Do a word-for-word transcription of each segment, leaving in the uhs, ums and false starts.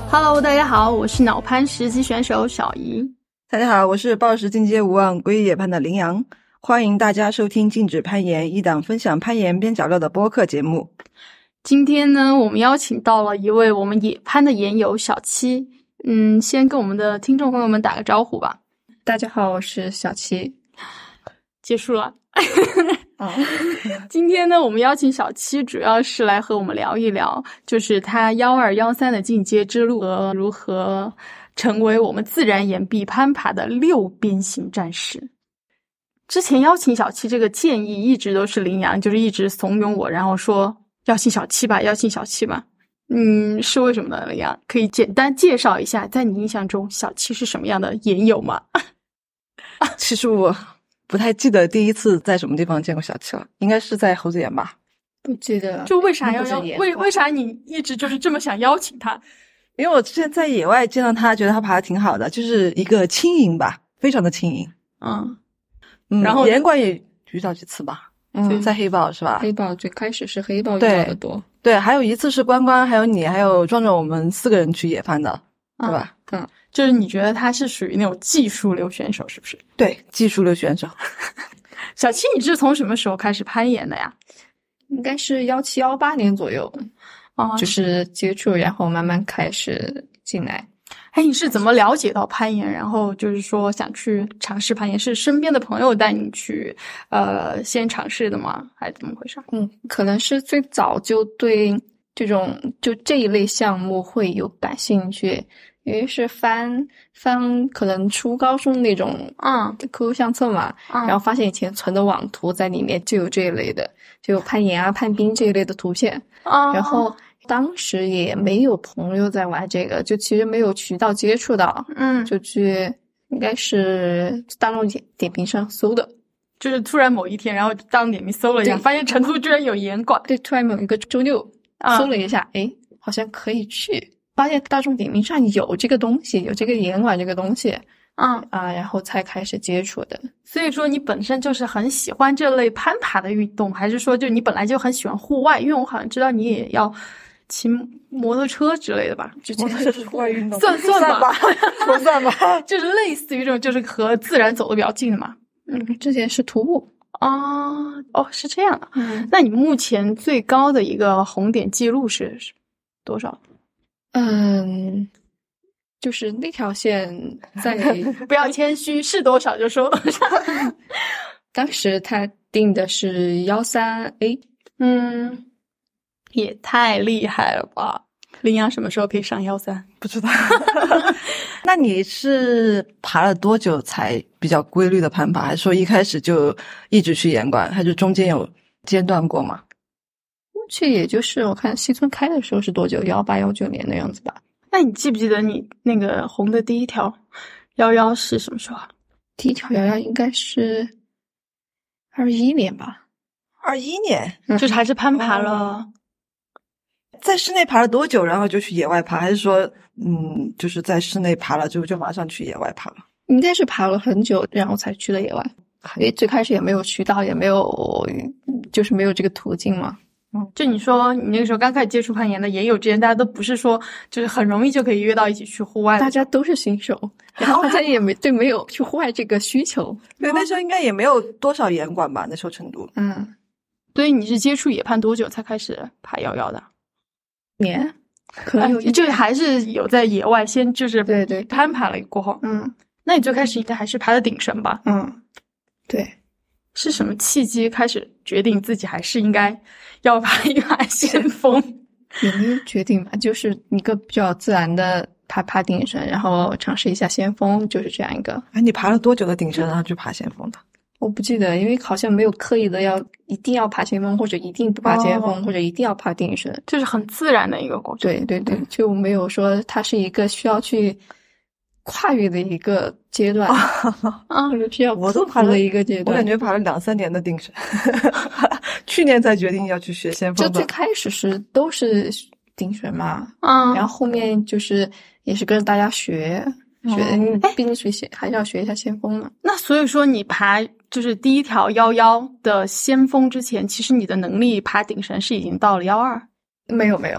Hello， 大家好，我是脑攀十级选手小怡。 大家好，我是抱石进阶无望归野攀的羚羊，欢迎大家收听禁止攀岩，一档分享攀岩边角料的播客节目。 今天呢，我们邀请到了一位我们野攀的岩友小七，嗯，先跟我们的听众朋友们打个招呼吧。 大家好，我是小七。 结束了。哦、今天呢，我们邀请小七主要是来和我们聊一聊，就是他幺二幺三的进阶之路和如何成为我们自然岩壁攀爬的六边形战士。之前邀请小七这个建议一直都是羚羊，就是一直怂恿我，然后说邀请小七吧，邀请小七吧。嗯，是为什么呢？羚羊可以简单介绍一下，在你印象中小七是什么样的岩友吗？ 其实我不太记得第一次在什么地方见过小七了，应该是在猴子岩吧？ 不记得。 就为啥要邀？为为啥你一直就是这么想邀请他？ 因为我之前在野外见到他，觉得他爬得挺好的，就是一个轻盈吧，非常的轻盈。 嗯嗯， 然后岩馆也遇到几次吧？ 嗯， 在黑豹是吧？ 黑豹最开始是黑豹遇到的多。 对，对，还有一次是关关，还有你，还有壮壮，我们四个人去野攀的，对吧？ 嗯。嗯，就是你觉得他是属于那种技术流选手是不是？ 对，技术流选手。 小七，你是从什么时候开始攀岩的呀？ 应该是幺七幺八年左右， 哦， 就是接触，然后慢慢开始进来。 哎，你是怎么了解到攀岩，然后就是说想去尝试攀岩？是身边的朋友带你去，呃，先尝试的吗？还是怎么回事？ 嗯，可能是最早就对这种就这一类项目会有感兴趣。因为是翻翻可能初高中那种嗯 Q Q 相册嘛、嗯、然后发现以前存的网图在里面就有这一类的，就有攀岩啊攀冰这一类的图片、嗯、然后当时也没有朋友在玩这个，就其实没有渠道接触到， 嗯， 就去应该是大众点评上搜的， 就是突然某一天然后大众点评搜了一下，发现成都居然有岩馆， 对，突然某一个周六搜了一下，诶、嗯、好像可以去，发现大众点评上有这个东西，有这个岩馆这个东西， 嗯啊，然后才开始接触的。 所以说你本身就是很喜欢这类攀爬的运动，还是说就你本来就很喜欢户外？因为我好像知道你也要骑摩托车之类的吧？之前这是户外运动， 算算吧， 不算吧， 就是类似于这种，就是和自然走的比较近的嘛。 嗯，之前是徒步。 啊、哦，哦，是这样的。 嗯， 那你目前最高的一个红点记录是多少？ 嗯，就是那条线在不要谦虚，是多少就说多少。 当时他定的是幺三 A， 嗯，也太厉害了吧！羚羊什么时候可以上幺三？ 不知道。那你是爬了多久才比较规律的攀爬，还是说一开始就一直去岩馆，还是中间有间断过吗？ 这也就是我看西村开的时候是多久，幺八幺九年的样子吧。 那你记不记得你那个红的第一条幺幺是什么时候啊？ 第一条幺幺应该是二一年吧。 二一年、 嗯、就是还是攀爬了、哦、 在室内爬了多久然后就去野外爬，还是说嗯，就是在室内爬了之后就马上去野外爬了？ 应该是爬了很久然后才去了野外，因为最开始也没有渠道，也没有就是没有这个途径嘛。 嗯，就你说你那个时候刚开始接触攀岩的也有之前大家都不是说就是很容易就可以约到一起去户外， 大家都是新手，然后大家也没对没有去户外这个需求。 对，那时候应该也没有多少岩馆吧，那时候成都。 嗯， 所以你是接触野攀多久才开始爬幺幺的？ 年可能有、 啊、就还是有在野外先就是对对攀爬了过后。 嗯， 那你最开始应该还是爬的顶绳吧？ 嗯，对。 是什么契机开始决定自己还是应该要爬一爬先锋？ 也没有决定吧，就是一个比较自然的爬爬顶绳，然后尝试一下先锋，就是这样一个。 哎，你爬了多久的顶绳然后去爬先锋的？ 我不记得，因为好像没有刻意的要一定要爬先锋，或者一定不爬先锋、哦、或者一定要爬顶绳， 就是很自然的一个过程。 对对对，就没有说它是一个需要去跨越的一个阶段啊，需要我都爬了一个阶段， 我感觉爬了两三年的顶绳，去年才决定要去学先锋的。 就最开始是都是顶绳嘛， 嗯， 然后后面就是也是跟着大家学学，嗯、毕竟学习还是要学一下先锋嘛。 那所以说你爬就是第一条幺幺的先锋之前，其实你的能力爬顶绳是已经到了幺二？ 没有没有没有。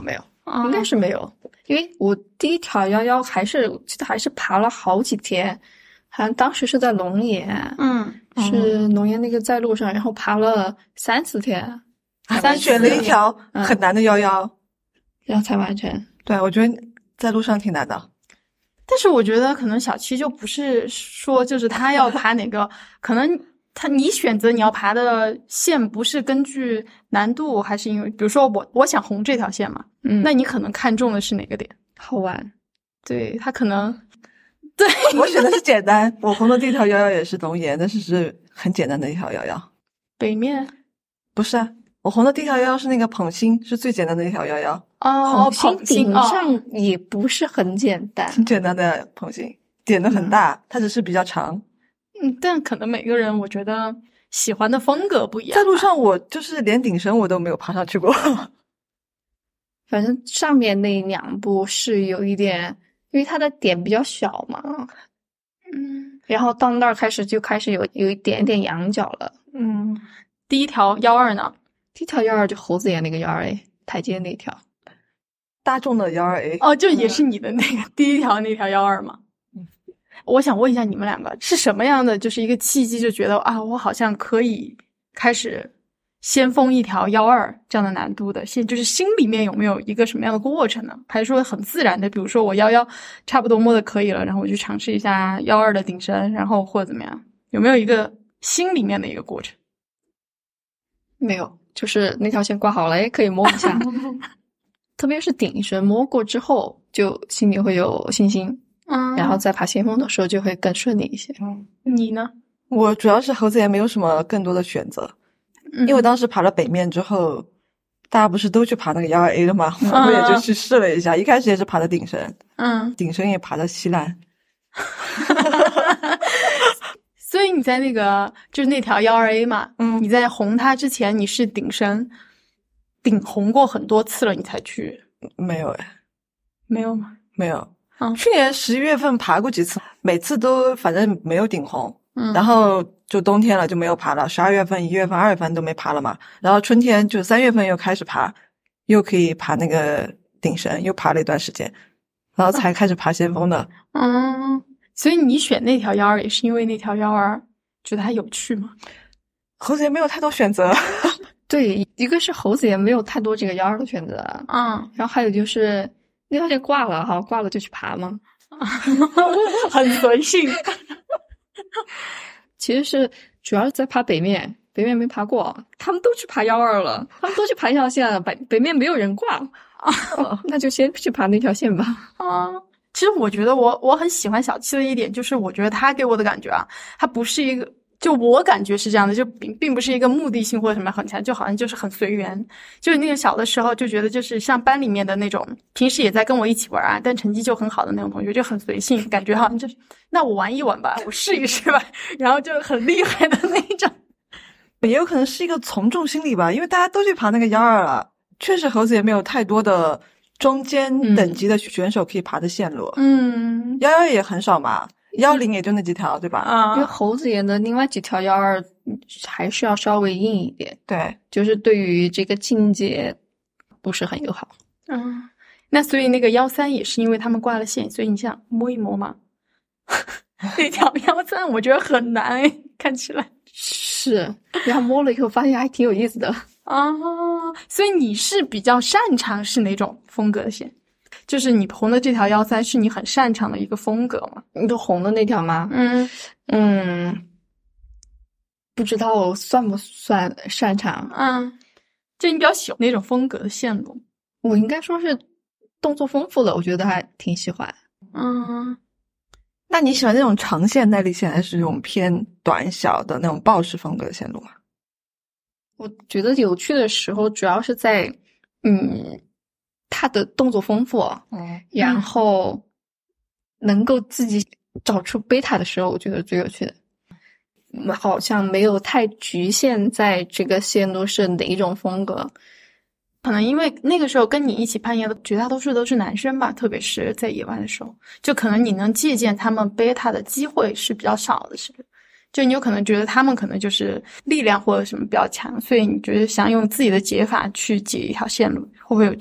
嗯、应该是没有，因为我第一条幺幺还是记得还是爬了好几天，好像当时是在龙岩， 嗯， 是龙岩那个在路上，然后爬了三四天， 三选了一条很难的幺幺、嗯， 然后才完成。 对，我觉得在路上挺难的。 但是我觉得可能小七就不是说就是他要爬哪个，可能他你选择你要爬的线不是根据难度，还是因为比如说我我想红这条线嘛，嗯，那你可能看中的是哪个点？ 好玩。 对，他可能对我选的是简单，我红的这条幺幺也是龙岩，但是是很简单的一条幺幺。 北面不是啊，我红的第一条幺幺是那个捧心，是最简单的一条幺幺。 哦， 捧心顶上也不是很简单， 挺简单的捧心，点的很大、嗯，它只是比较长。 嗯，但可能每个人我觉得喜欢的风格不一样。 在路上我就是连顶绳我都没有爬上去过。 反正上面那两步是有一点，因为它的点比较小嘛，嗯，然后到那儿开始就开始有有一点点仰角了。 嗯，第一条幺二呢？ 第一条幺二就猴子岩那个幺二 A 台阶那条。 大众的幺二 A 哦，就也是你的那个、嗯、第一条那条幺二嘛。嗯，我想问一下你们两个是什么样的，就是一个契机，就觉得啊，我好像可以开始先锋一条幺二这样的难度的，现就是心里面有没有一个什么样的过程呢？还是说很自然的，比如说我幺幺差不多摸的可以了，然后我就尝试一下幺二的顶绳，然后或者怎么样？有没有一个心里面的一个过程？ 没有，就是那条线挂好了，哎，可以摸一下。特别是顶绳摸过之后，就心里会有信心，嗯，然后再爬先锋的时候就会更顺利一些。 嗯，你呢？ 我主要是猴子岩没有什么更多的选择，嗯、因为我当时爬了北面之后，大家不是都去爬那个幺二 A 了吗？嗯、我也就去试了一下，一开始也是爬的顶绳，嗯，顶绳也爬的稀烂。 所以你在那个就是那条幺二 A 嘛，嗯，你在红它之前你是顶绳。顶红过很多次了，你才去？ 没有哎， 没有吗？ 没有。嗯，去年十一月份爬过几次，每次都反正没有顶红。嗯，然后就冬天了就没有爬了。十二月份、一月份、二月份都没爬了嘛。然后春天就三月份又开始爬，又可以爬那个顶绳，又爬了一段时间，然后才开始爬先锋的。 嗯，所以你选那条幺二也是因为那条幺二觉得它有趣吗？ 猴子也没有太多选择。 对，一个是猴子也没有太多这个幺二的选择，嗯，然后还有就是那条线挂了哈，挂了就去爬嘛， 很随性。 其实是主要是在爬北面，北面没爬过，他们都去爬幺二了，他们都去爬一条线了，北北面没有人挂啊、哦，那就先去爬那条线吧。 啊，其实我觉得我我很喜欢小七的一点就是，我觉得他给我的感觉啊，他不是一个。就我感觉是这样的，就并并不是一个目的性或者什么很强，就好像就是很随缘。就是那个小的时候就觉得就是像班里面的那种，平时也在跟我一起玩啊，但成绩就很好的那种同学，就很随性，感觉好像就是那我玩一玩吧，我试一试吧，然后就很厉害的那种。 也有可能是一个从众心理吧，因为大家都去爬那个幺二了，确实猴子也没有太多的中间等级的选手可以爬的线路，嗯，幺幺也很少嘛。幺零也就那几条，对吧？ 啊、嗯，因为猴子岩的另外几条幺二还是要稍微硬一点， 对， 就是对于这个境界不是很友好。 嗯，那所以那个幺三也是因为他们挂了线，所以你想摸一摸嘛。那条幺三我觉得很难，看起来是，然后摸了以后发现还挺有意思的啊。所以你是比较擅长是哪种风格的线？就是你红的这条幺三是你很擅长的一个风格吗？ 你就红的那条吗？嗯嗯，不知道算不算擅长。 嗯，就你比较喜欢那种风格的线路？ 我应该说是动作丰富的，我觉得还挺喜欢。 嗯， 那你喜欢那种长线耐力线，还是这种偏短小的那种豹式风格的线路吗？ 我觉得有趣的时候主要是在嗯。他的动作丰富，嗯，然后能够自己找出贝塔的时候，我觉得最有趣的，好像没有太局限在这个线路是哪一种风格。 可能因为那个时候跟你一起攀岩的绝大多数都是男生吧，特别是在野外的时候，就可能你能借鉴他们贝塔的机会是比较少的，是不是？就你有可能觉得他们可能就是力量或者什么比较强，所以你觉得想用自己的解法去解一条线路，会不会有这种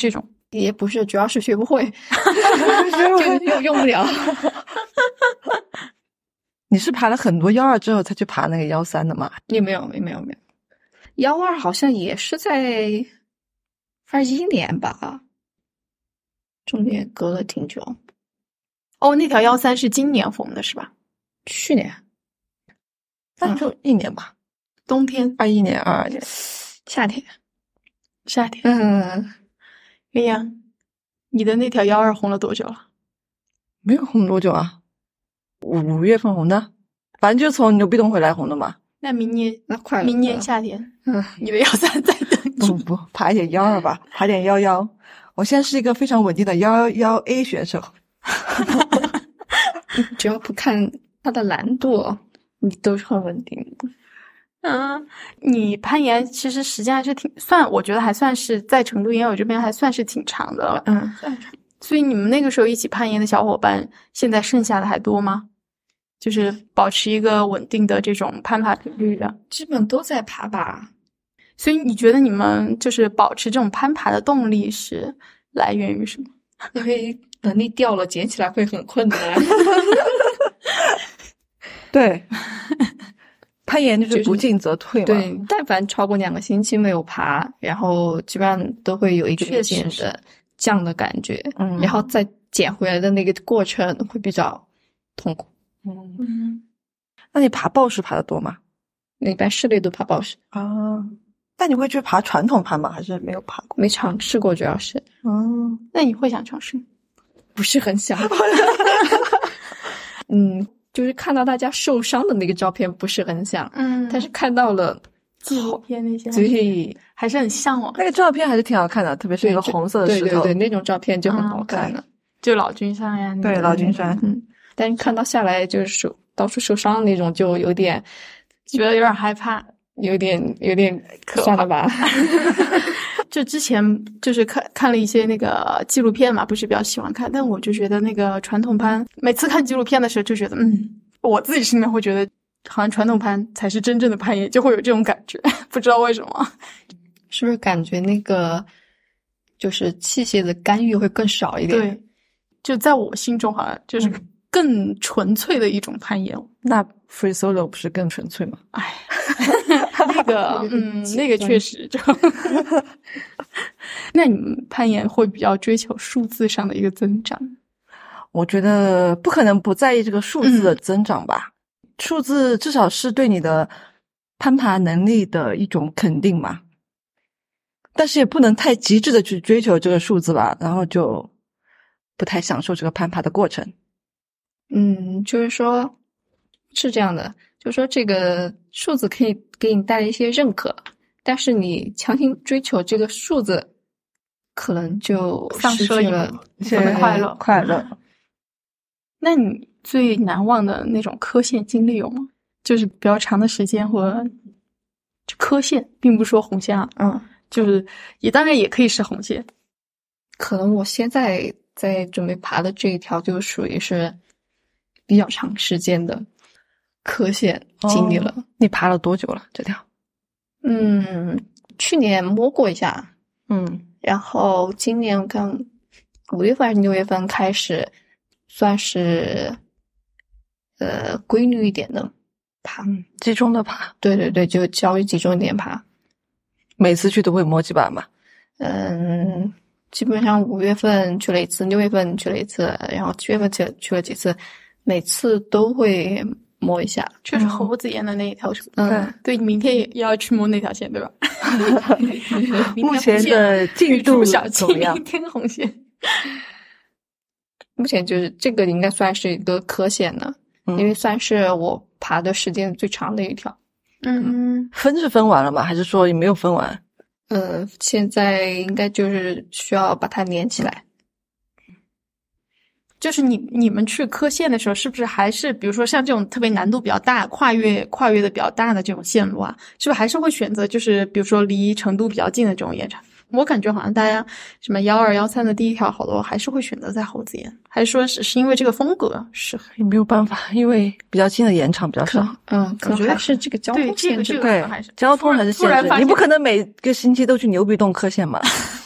也不是，主要是学不会，就用用不了。 你是爬了很多幺二之后才去爬那个幺三的吗？ 也没有，没有，没有，没有。幺二好像也是在二一年吧，中间隔了挺久。 哦，那条幺三是今年缝的是吧？ 去年， 那就一年吧。 冬天， 二一年、二二年， 夏天， 夏天。 嗯， 哎呀，你的那条幺二红了多久了？ 没有红多久啊，五五月份红的，反正就从牛壁洞回来红的嘛。 那明年， 那快了， 明年夏天， 嗯， 你的幺三再等不不，爬一点幺二吧，爬点幺幺。我现在是一个非常稳定的幺幺 A 选手。 只要不看它的难度，你都是很稳定的。 嗯，你攀岩其实时间还是挺算，我觉得还算是在成都岩友这边还算是挺长的了。 嗯， 所以你们那个时候一起攀岩的小伙伴，现在剩下的还多吗？就是保持一个稳定的这种攀爬频率的， 基本都在爬吧。 所以你觉得你们就是保持这种攀爬的动力是来源于什么？ 因为能力掉了，捡起来会很困难。 对，攀岩就是不进则退嘛。 对，但凡超过两个星期没有爬，然后基本上都会有一个明显的降的感觉， 嗯， 然后再捡回来的那个过程会比较痛苦。 嗯嗯，那你爬抱石爬的多吗？ 一般室内都爬抱石啊。那你会去爬传统攀吗？还是没有爬过？ 没尝试过，主要是。 嗯， 那你会想尝试？ 不是很想。嗯，就是看到大家受伤的那个照片不是很想， 嗯， 但是看到了纪录片那些， 所以还是很向往。 那个照片还是挺好看的，特别是一个红色的石头， 对对对，那种照片就很好看了。 嗯、就老君山呀， 对老君山， 嗯，但是看到下来就是手到处受伤那种，就有点觉得有点害怕。 有点有点算了吧。 就之前就是看看了一些那个纪录片嘛，不是比较喜欢看，但我就觉得那个传统攀，每次看纪录片的时候就觉得，嗯，我自己心里面会觉得，好像传统攀才是真正的攀岩，就会有这种感觉，不知道为什么， 是不是感觉那个就是器械的干预会更少一点？ 对，就在我心中好像就是更纯粹的一种攀岩。 嗯、那 free solo 不是更纯粹吗？ 哎。那个，嗯，那个确实就。那你们攀岩会比较追求数字上的一个增长？ 我觉得不可能不在意这个数字的增长吧。嗯、数字至少是对你的攀爬能力的一种肯定嘛。但是也不能太极致的去追求这个数字吧，然后就不太享受这个攀爬的过程。 嗯，就是说，是这样的。就说这个数字可以给你带来一些认可，但是你强行追求这个数字，可能就丧失了一份快乐。 快乐。 那你最难忘的那种科线经历有吗？就是比较长的时间或者科线，并不是说红线啊， 嗯， 就是也当然也可以是红线。 可能我现在在准备爬的这一条就属于是比较长时间的科线经历了。 哦、你爬了多久了这条？ 嗯，去年摸过一下， 嗯， 然后今年刚五月份还是六月份开始，算是呃规律一点的爬， 嗯、集中的爬。 对对对，就稍微集中一点爬。 每次去都会摸几把嘛？ 嗯，基本上五月份去了一次，六月份去了一次，然后七月份去去了几次，每次都会摸一下。 就是猴子岩的那一条线， 嗯， 对，明天也要去摸那条线，对吧？ 目前的进度怎么样？ 明天红线。 目前就是这个应该算是一个科线的，嗯、因为算是我爬的时间最长的一条。 嗯， 分是分完了吗？还是说也没有分完？ 呃，现在应该就是需要把它连起来。 就是你你们去科线的时候，是不是还是比如说像这种特别难度比较大、跨越跨越的比较大的这种线路啊，是不是还是会选择就是比如说离成都比较近的这种岩场？我感觉好像大家什么幺二幺三的第一条好多还是会选择在猴子岩，还是说是是因为这个风格适合？ 也没有办法，因为比较近的岩场比较少。 嗯，可能还是这个交通限制。 对，这个这个对，交通还是限制。你不可能每个星期都去牛壁洞科线嘛。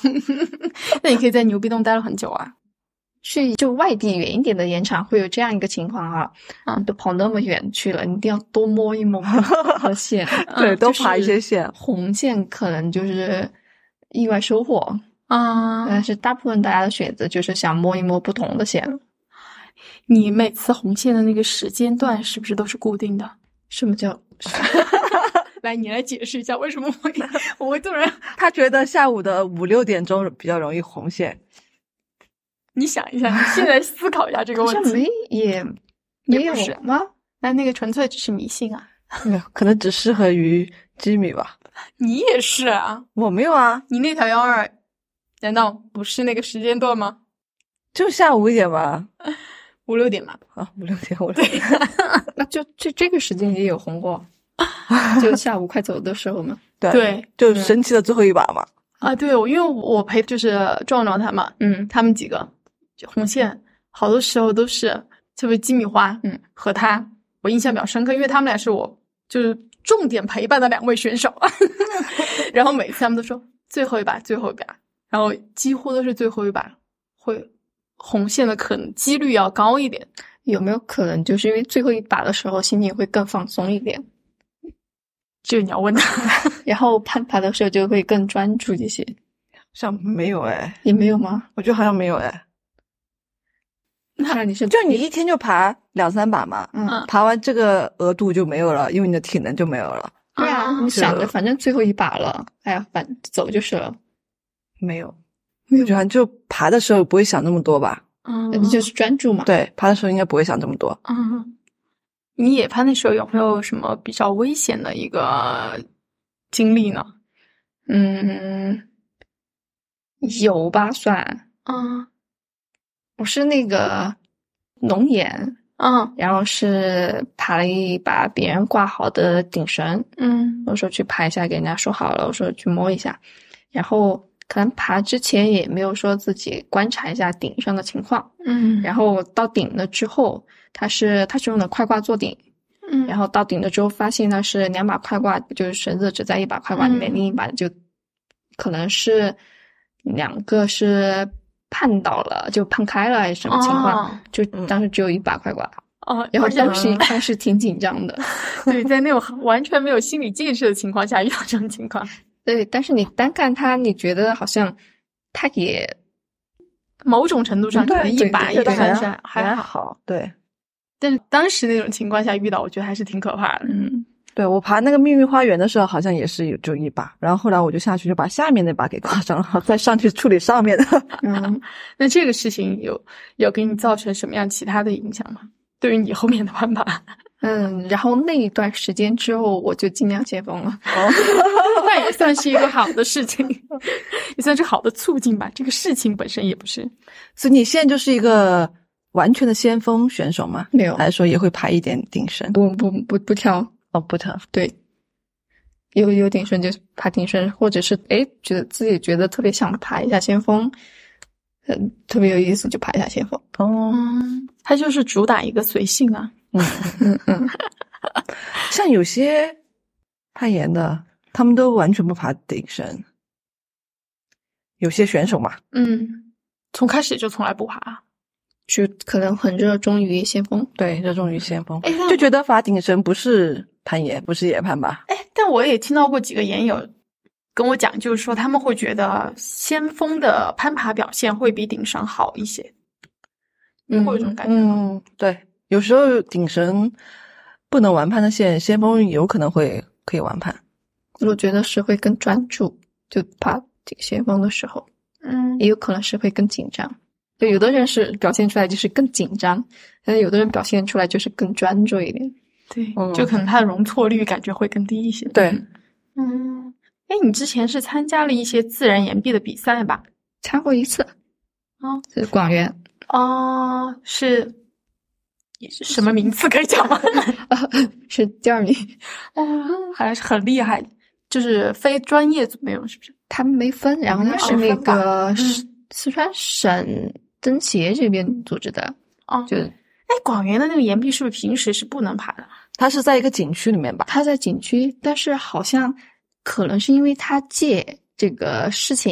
那你可以在牛逼洞待了很久啊。 去就外地远一点的盐场会有这样一个情况啊，嗯，都跑那么远去了，你一定要多摸一摸和线， 对，多爬一些线。 红线可能就是意外收获啊， 但是大部分大家的选择就是想摸一摸不同的线。 你每次红线的那个时间段是不是都是固定的？ 什么叫？ 来，你来解释一下为什么我会我会突然？ 他觉得下午的五六点钟比较容易红线。 你想一下，你现在思考一下这个问题。 没也没有吗？ 那那个纯粹只是迷信啊， 可能只适合于基米吧。 你也是啊？ 我没有啊。 你那条幺二，难道不是那个时间段吗？ 就下午一点吧， 五六点嘛。 啊，五六点，五六点。 那就这这个时间也有红过，就下午快走的时候嘛。 对对， 就神奇的最后一把嘛。 啊，对，我因为我陪就是壮壮他嘛， 嗯， 他们几个。红线好多时候都是特别鸡米花， 嗯， 和他我印象比较深刻，因为他们俩是我就是重点陪伴的两位选手，然后每次他们都说最后一把最后一把，然后几乎都是最后一把会红线的可能几率要高一点。 有没有可能就是因为最后一把的时候心情会更放松一点？ 这个你要问他。 然后攀爬的时候就会更专注一些。 像没有哎， 也没有吗？ 我觉得好像没有哎。 那你是就你一天就爬两三把嘛， 嗯， 爬完这个额度就没有了，因为你的体能就没有了。 对啊，你想着反正最后一把了，哎呀，反走就是了。 没有，没有，就就爬的时候不会想那么多吧？ 嗯， 就是专注嘛。 对，爬的时候应该不会想这么多。 嗯，你野攀的时候有没有什么比较危险的一个经历呢？ 嗯，有吧，算。 嗯。 我是那个龙眼， 嗯， 然后是爬了一把别人挂好的顶绳， 嗯， 我说去爬一下，给人家说好了，我说去摸一下，然后可能爬之前也没有说自己观察一下顶上的情况， 嗯， 然后到顶了之后，它是它是用的快挂做顶， 嗯， 然后到顶了之后发现它是两把快挂，就是绳子只在一把快挂里面， 嗯、 另一把就可能是两个是。判倒了，就判开了，还是什么情况？ 哦、 就当时只有一把快挂， 哦， 然后当时一看是挺紧张的。 对，在那种完全没有心理建设的情况下遇到这种情况， 对，但是你单看它，你觉得好像它也某种程度上可能一把也算是还好，对。 但是当时那种情况下遇到，我觉得还是挺可怕的。 嗯。 对，我爬那个秘密花园的时候好像也是有就一把，然后后来我就下去就把下面那把给挂上了，再上去处理上面的。 嗯，那这个事情有有给你造成什么样其他的影响吗？对于你后面的攀爬？ 嗯，然后那一段时间之后我就尽量先锋了。 哦，那也算是一个好的事情，也算是好的促进吧。这个事情本身也不是。 所以你现在就是一个完全的先锋选手吗？ 没有， 还是说也会爬一点顶绳？ 不不不不挑。 哦，不跳， 对，有有顶绳就爬顶绳，或者是诶觉得自己觉得特别想爬一下先锋，嗯，特别有意思就爬一下先锋。 哦，它就是主打一个随性啊。 嗯嗯嗯， 像有些攀岩的，他们都完全不爬顶绳，有些选手嘛， 嗯，从开始就从来不爬。 就可能很热衷于先锋， 对，热衷于先锋，就觉得爬顶绳不是攀岩，不是野攀吧？ 哎，但我也听到过几个岩友跟我讲，就是说他们会觉得先锋的攀爬表现会比顶绳好一些， 嗯， 会有这种感觉。 嗯，对，有时候顶绳不能完攀的线，先锋有可能会可以完攀。 我觉得是会更专注，就爬顶先锋的时候， 嗯， 也有可能是会更紧张。就有的人是表现出来就是更紧张，但是有的人表现出来就是更专注一点。 对，嗯、就可能他的容错率感觉会更低一些。 对， 嗯，哎，你之前是参加了一些自然岩壁的比赛吧？ 参过一次。 哦， 是广元。 哦，是什么名次可以讲吗？ 是第二名。 哦，还是很厉害，就是非专业组那种，是不是？ 他们没分，然后他是那个。四川省登协这边组织的。 哦， 就哎，广元的那个岩壁是不是平时是不能爬的？ 它是在一个景区里面吧？ 它在景区，但是好像可能是因为他借这个事情，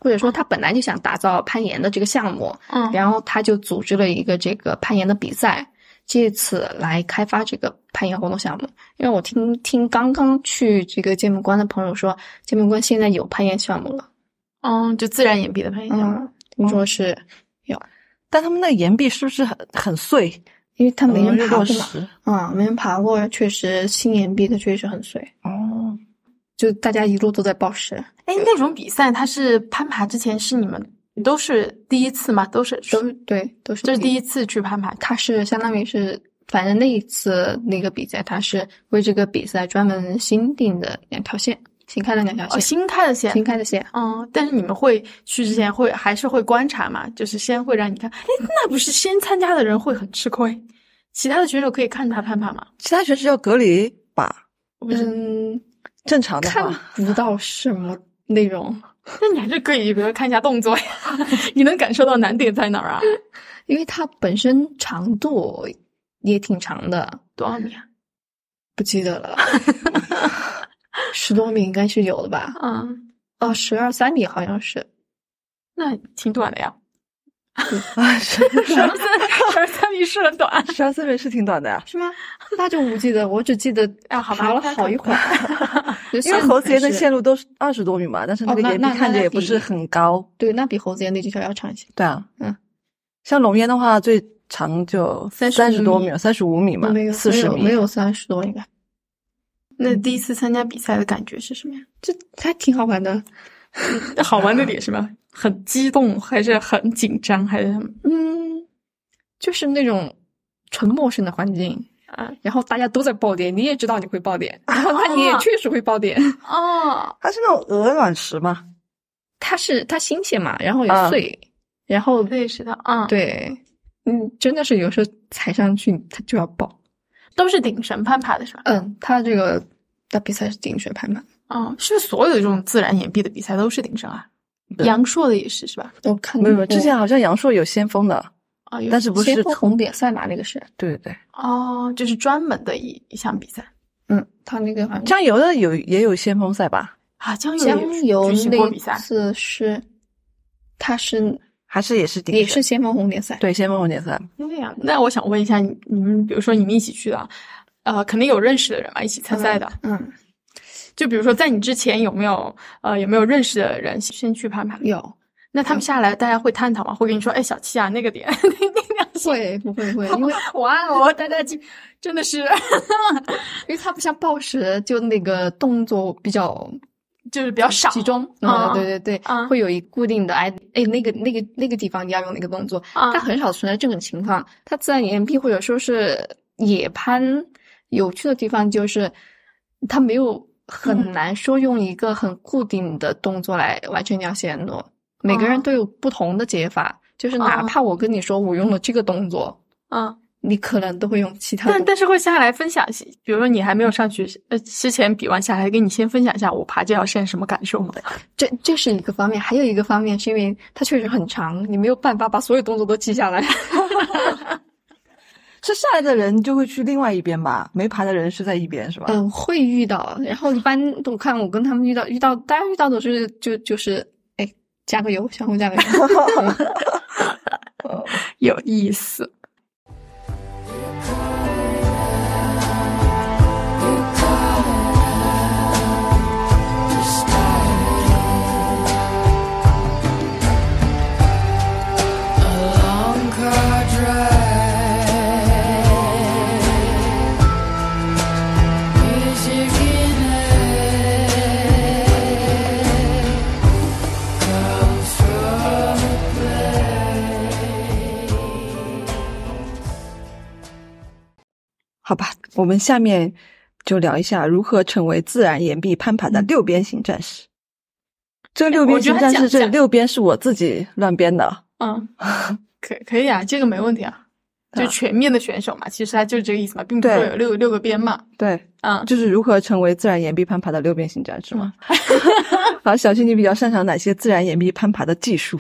或者说他本来就想打造攀岩的这个项目，嗯，然后他就组织了一个这个攀岩的比赛，借此来开发这个攀岩活动项目。因为我听听刚刚去这个剑门关的朋友说，剑门关现在有攀岩项目了， 嗯，就自然岩壁的攀岩项目， 嗯，听说是有， 但他们那个岩壁是不是很很碎？ 因为他没人爬过嘛， 嗯， 嗯，没人爬过，确实新岩壁它确实很碎哦。就大家一路都在报时。 哎，那种比赛它是攀爬之前是你们都是第一次吗？都是都对，都是这是第一次去攀爬。 它是相当于是，反正那一次那个比赛，它是为这个比赛专门新定的两条线，新开的两条线。 哦，新开的线， 新开的线。 嗯，但是你们会去之前会还是会观察嘛？就是先会让你看，哎，那不是先参加的人会很吃亏，其他的选手可以看他攀爬吗？ 其他选手要隔离吧？ 嗯。 正常的话看不到什么内容， 那你还是可以比如看一下动作呀，你能感受到难点在哪儿啊？ 因为它本身长度也挺长的， 多少米啊？ 不记得了，十多米应该是有的吧？ 嗯， 哦，十二三米好像是， 那挺短的呀。 啊，十二十二三米是很短， 十二三米是挺短的呀， 是吗？那就不记得，我只记得啊，好爬了好一会儿。 因为猴子岩的线路都是二十多米嘛，但是那个岩壁看着也不是很高。 哦、对，那比猴子岩那几条要长一些。 对啊， 嗯， 像龙岩的话，最长就三十多米，三十五米嘛，四十米， 没有三十多应该。 那第一次参加比赛的感觉是什么呀？ 这还挺好玩的。 好玩的点是吧？很激动还是很紧张还是什么？ 嗯，就是那种纯陌生的环境啊，然后大家都在爆点，你也知道你会爆点，然后那你也确实会爆点哦。 它是那种鹅卵石吗？ 它是它新鲜嘛，然后也碎，啊、然后对是的，嗯， 对，嗯，真的是有时候踩上去它就要爆， 都是顶绳攀爬的是吧？ 嗯，它这个的比赛是顶绳攀爬。 哦，是不是所有的这种自然岩壁的比赛都是顶绳啊？阳朔的也是是吧？ 我看没有，之前好像阳朔有先锋的啊， 但是不是先锋红点赛嘛？那个是， 对对对。 哦，就是专门的一一项比赛。 嗯，他那个江油的有也有先锋赛吧？ 啊，江油江油举行过比赛， 次是，他是还是也是顶也是先锋红点赛？ 对，先锋红点赛。 对呀，那我想问一下你，你们比如说你们一起去的，呃，肯定有认识的人嘛，一起参赛的， 嗯。嗯就比如说，在你之前有没有呃有没有认识的人先去攀爬？ 有。 那他们下来，大家会探讨吗？会跟你说，哎，小七啊，那个点，那两会不会会？因为哇，我大家真的是， 因为它不像暴食，就那个动作比较就是比较少集中。 嗯， 对对对， 嗯、 会有一固定的哎哎那个那个那个地方你要用哪个动作， 嗯、 但很少存在这种情况。它自然岩壁或者说是野攀，有趣的地方就是它没有。很难说用一个很固定的动作来完成一条线路，每个人都有不同的解法，就是哪怕我跟你说我用了这个动作， 嗯， 你可能都会用其他的。 但但是会下来分享，比如说你还没有上去，呃，之前比完下来，跟你先分享一下我爬这条线什么感受吗？ 这这是一个方面，还有一个方面是因为它确实很长，你没有办法把所有动作都记下来。 是下来的人就会去另外一边吧，没爬的人是在一边是吧？ 嗯，会遇到，然后一般我看我跟他们遇到遇到，大家遇到的是就就是哎，加个油，相互加个油， 有意思。 好吧，我们下面就聊一下如何成为自然岩壁攀爬的六边形战士。这个六边形战士，这六边是我自己乱编的。 嗯，可可以啊，这个没问题啊。就全面的选手嘛，其实它就是这个意思嘛，并不是说有六六个边嘛。 对， 嗯， 就是如何成为自然岩壁攀爬的六边形战士嘛。嗯、好，小新，你比较擅长哪些自然岩壁攀爬的技术？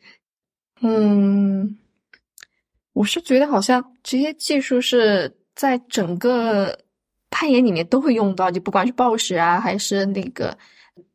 嗯，我是觉得好像这些技术是在整个攀岩里面都会用到，就不管是抱石啊，还是那个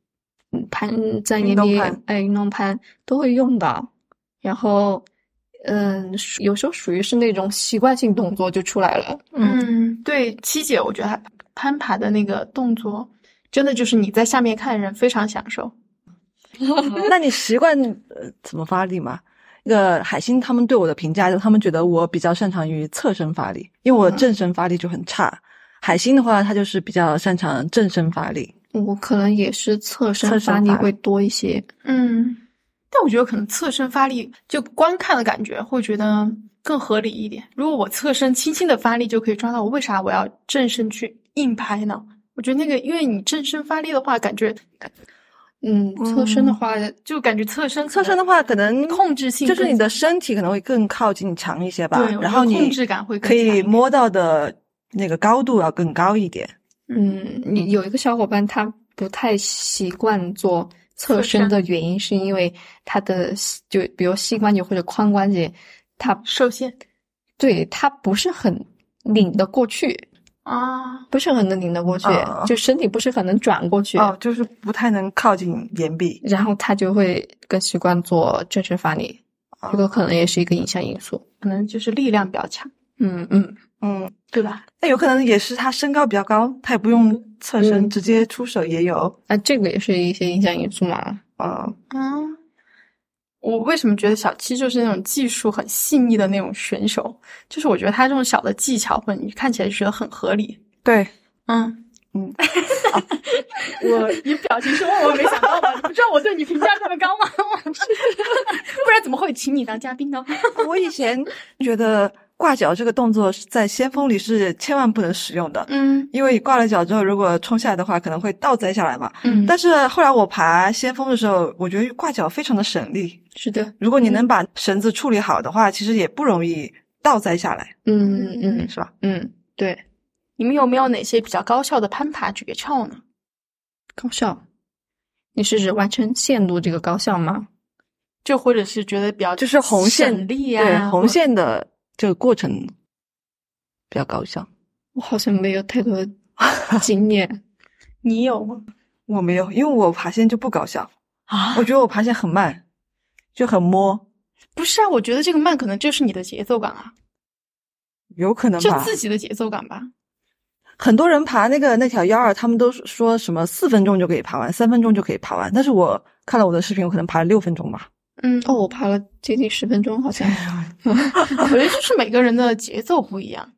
攀在你里哎运动攀都会用到，然后嗯，有时候属于是那种习惯性动作就出来了。 嗯，对，七姐，我觉得攀爬的那个动作，真的就是你在下面看人非常享受。 那你习惯呃怎么发力吗？那个海星他们对我的评价就是他们觉得我比较擅长于侧身发力，因为我正身发力就很差。嗯、海星的话，他就是比较擅长正身发力。 我可能也是侧身发力会多一些。 嗯。但我觉得可能侧身发力就观看的感觉会觉得更合理一点。如果我侧身轻轻的发力就可以抓到我，为啥我要正身去硬拍呢？我觉得那个，因为你正身发力的话，感觉， 嗯，侧身的话、 嗯、就感觉侧身侧身的话可能控制性就是你的身体可能会更靠近强一些吧。 对， 然后你控制感会更可以摸到的那个高度要更高一点。 嗯，你有一个小伙伴他不太习惯做侧身的原因是因为他的就比如膝关节或者髋关节他受限， 对，他不是很拧得过去啊， 不是很能拧得过去、啊、就身体不是很能转过去哦，就是不太能靠近岩壁， 然后他就会更习惯做正身发力、啊、这个可能也是一个影响因素， 可能就是力量比较强。 嗯嗯嗯， 对吧？ 那有可能也是他身高比较高，他也不用侧身、嗯、直接出手也有。 啊，这个也是一些影响因素嘛。 啊， 嗯，我为什么觉得小七就是那种技术很细腻的那种选手？就是我觉得他这种小的技巧，或者你看起来就觉得很合理。 对， 嗯嗯。 啊、我你表情说我没想到吧？你不知道我对你评价这么高吗？不然怎么会请你当嘉宾呢？ 我以前觉得挂脚这个动作在先锋里是千万不能使用的， 嗯， 因为挂了脚之后，如果冲下来的话，可能会倒栽下来嘛。 嗯， 但是后来我爬先锋的时候，我觉得挂脚非常的省力。 是的， 如果你能把绳子处理好的话，其实也不容易倒栽下来。 嗯嗯， 是吧？ 嗯，对。 你们有没有哪些比较高效的攀爬诀窍呢？ 高效？你是指完成线路这个高效吗？ 就或者是觉得比较就是红线省力啊， 对，红线的这个过程比较高效。 我好像没有太多经验。 你有吗？ 我没有，因为我爬线就不高效啊。 我觉得我爬线很慢，就很摸。 不是啊，我觉得这个慢可能就是你的节奏感啊。 有可能吧， 就自己的节奏感吧。 很多人爬那个那条幺二，他们都说什么四分钟就可以爬完，三分钟就可以爬完。但是我看了我的视频，我可能爬了六分钟吧。 嗯，哦，我爬了接近十分钟，好像。 我觉得就是每个人的节奏不一样。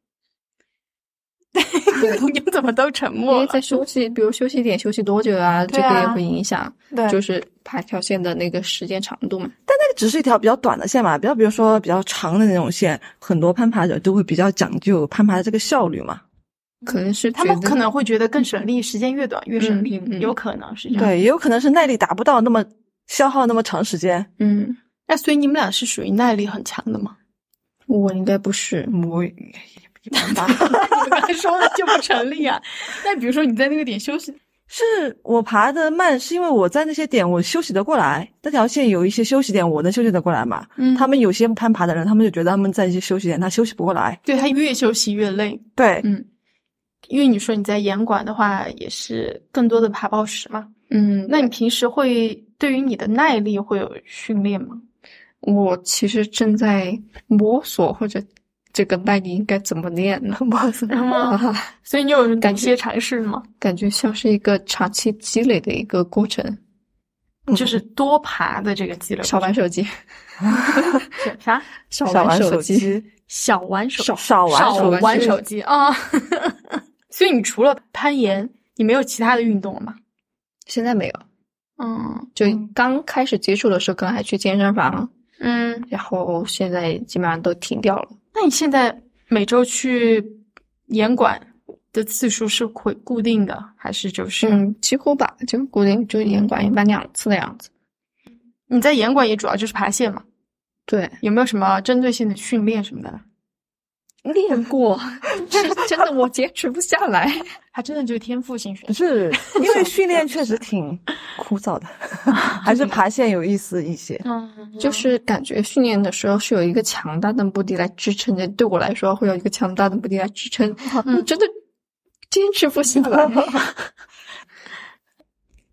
你们怎么都沉默了？ 因为在休息，比如休息点休息多久啊，这个也会影响， 对， 就是爬一条线的那个时间长度嘛。 但那个只是一条比较短的线嘛，比较比如说比较长的那种线，很多攀爬者都会比较讲究攀爬的这个效率嘛。 可能是他们可能会觉得更省力，时间越短越省力，嗯嗯、有可能是这样。 对，也有可能是耐力达不到那么消耗那么长时间。 嗯， 那所以你们俩是属于耐力很强的吗？ 我应该不是， 我一般吧。 你们刚才说的就不成立啊。那比如说你在那个点休息， 是我爬的慢，是因为我在那些点我休息得过来。那条线有一些休息点，我能休息得过来嘛？嗯，他们有些攀爬的人，他们就觉得他们在一些休息点他休息不过来。 对，他越休息越累。 对， 嗯。因为你说你在岩馆的话也是更多的爬抱石嘛， 嗯， 那你平时会对于你的耐力会有训练吗？ 我其实正在摸索，或者这个耐力应该怎么练呢？ 摸索吗？所以你有哪些尝试吗？ 感觉像是一个长期积累的一个过程， 就是多爬的这个积累。 少玩手机， 啥？ 少玩手机， 少玩手， 少少玩玩手机啊。所以你除了攀岩，你没有其他的运动了吗？ 现在没有。 嗯， 就刚开始接触的时候，可能还去健身房。 嗯， 然后现在基本上都停掉了。 那你现在每周去岩馆的次数是会固定的，还是就是嗯，几乎吧，就固定，就岩馆一般两次的样子。 你在岩馆也主要就是爬线嘛？ 对， 有没有什么针对性的训练什么的？ 练过，是真的我坚持不下来。 他真的就是天赋型选手， 是因为训练确实挺枯燥的，还是爬线有意思一些。 嗯， 就是感觉训练的时候是有一个强大的目的来支撑的，对我来说会有一个强大的目的来支撑，嗯，真的坚持不下来。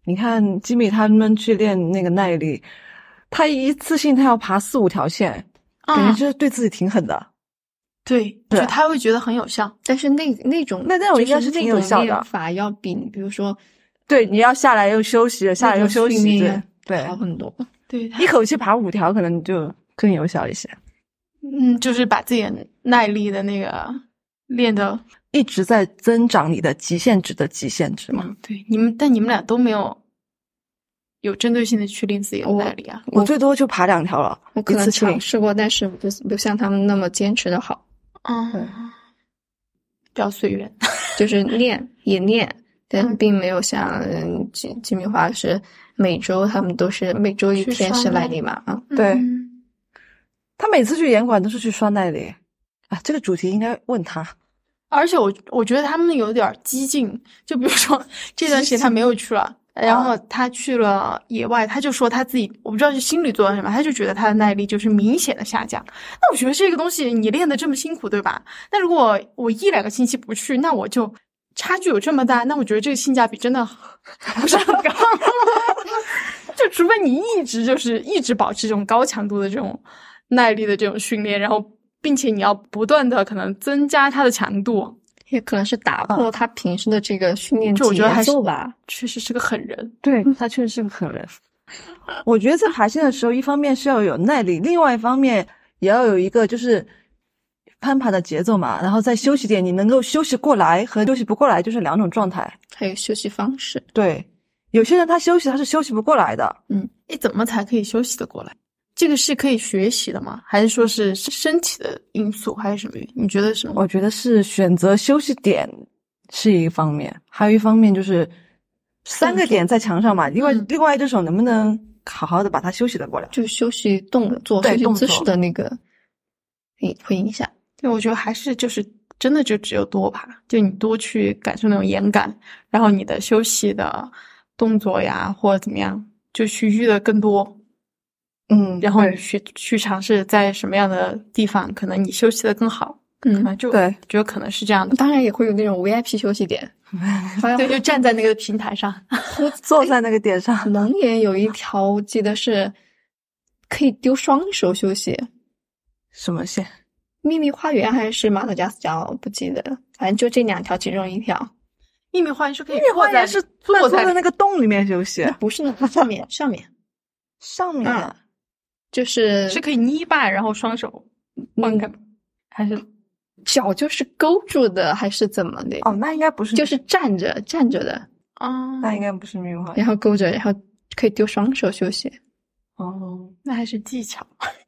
你看吉米他们去练那个耐力，他一次性他要爬四五条线，嗯、感觉就是对自己挺狠的。 对，就他会觉得很有效， 但是那那种那那种应该是挺有效的练法，要比你比如说， 对，你要下来又休息，下来又休息，对对， 好很多。 对， 一口气爬五条可能就更有效一些。 嗯，就是把自己的耐力的那个练的一直在增长你的极限值的极限值嘛。 嗯、对，你们但你们俩都没有有针对性的去练自己的耐力啊。 我, 我最多就爬两条了， 我可能尝试过，但是不不像他们那么坚持的好。 嗯，比较随缘， 就是练也练，但并没有像吉吉米华是每周他们都是每周一天是耐力嘛啊。 对，嗯、他每次去严管都是去刷耐力啊，这个主题应该问他。 而且我我觉得他们有点激进，就比如说这段时间他没有去了。然后他去了野外，他就说他自己，我不知道是心理作用什么，他就觉得他的耐力就是明显的下降。那我觉得这个东西你练得这么辛苦，对吧？那如果我一两个星期不去，那我就差距有这么大，那我觉得这个性价比真的不是很高。就除非你一直就是一直保持这种高强度的这种耐力的这种训练，然后并且你要不断的可能增加它的强度。 也可能是打破他平时的这个训练节奏吧， 确实是个狠人。 对，他确实是个狠人。我觉得在爬线的时候，一方面是要有耐力，另外一方面也要有一个就是攀爬的节奏嘛。然后在休息点，你能够休息过来和休息不过来就是两种状态， 还有休息方式。 对，有些人他休息他是休息不过来的。 嗯，你怎么才可以休息得过来？这个是可以学习的吗？还是说是身体的因素，还是什么？你觉得什么？ 我觉得是选择休息点是一方面，还有一方面就是三个点在墙上嘛。另外，嗯、另外一只手能不能好好的把它休息得过来？ 就休息动作、休息姿势的那个，会影响。 对，我觉得还是就是真的就只有多爬，就你多去感受那种延感，然后你的休息的动作呀，或者怎么样，就去遇的更多。 嗯， 然后你去去尝试在什么样的地方，可能你休息的更好，嗯，可能就对， 觉得可能是这样的。 当然也会有那种 V I P 休息点， 对，就站在那个平台上， 坐在那个点上。 龙岩有一条，我记得是可以丢双手休息。 什么线？ 秘密花园还是马特加斯礁？不记得，反正就这两条其中一条。 秘密花园是可以， 秘密花园是坐在那个洞里面休息， 不是那个上面，上面， 上面。嗯， 就是是可以捏把，然后双手放开、嗯，还是脚就是勾住的，还是怎么的？ 哦，那应该不是， 就是站着站着的啊、哦， 那应该不是秘密花园。 然后勾着，然后可以丢双手休息。 哦，那还是技巧。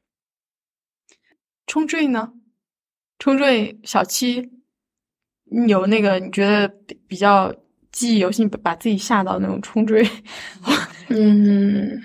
冲坠呢？冲坠小七有那个你觉得比较记忆犹新，把自己吓到那种冲坠？ 嗯。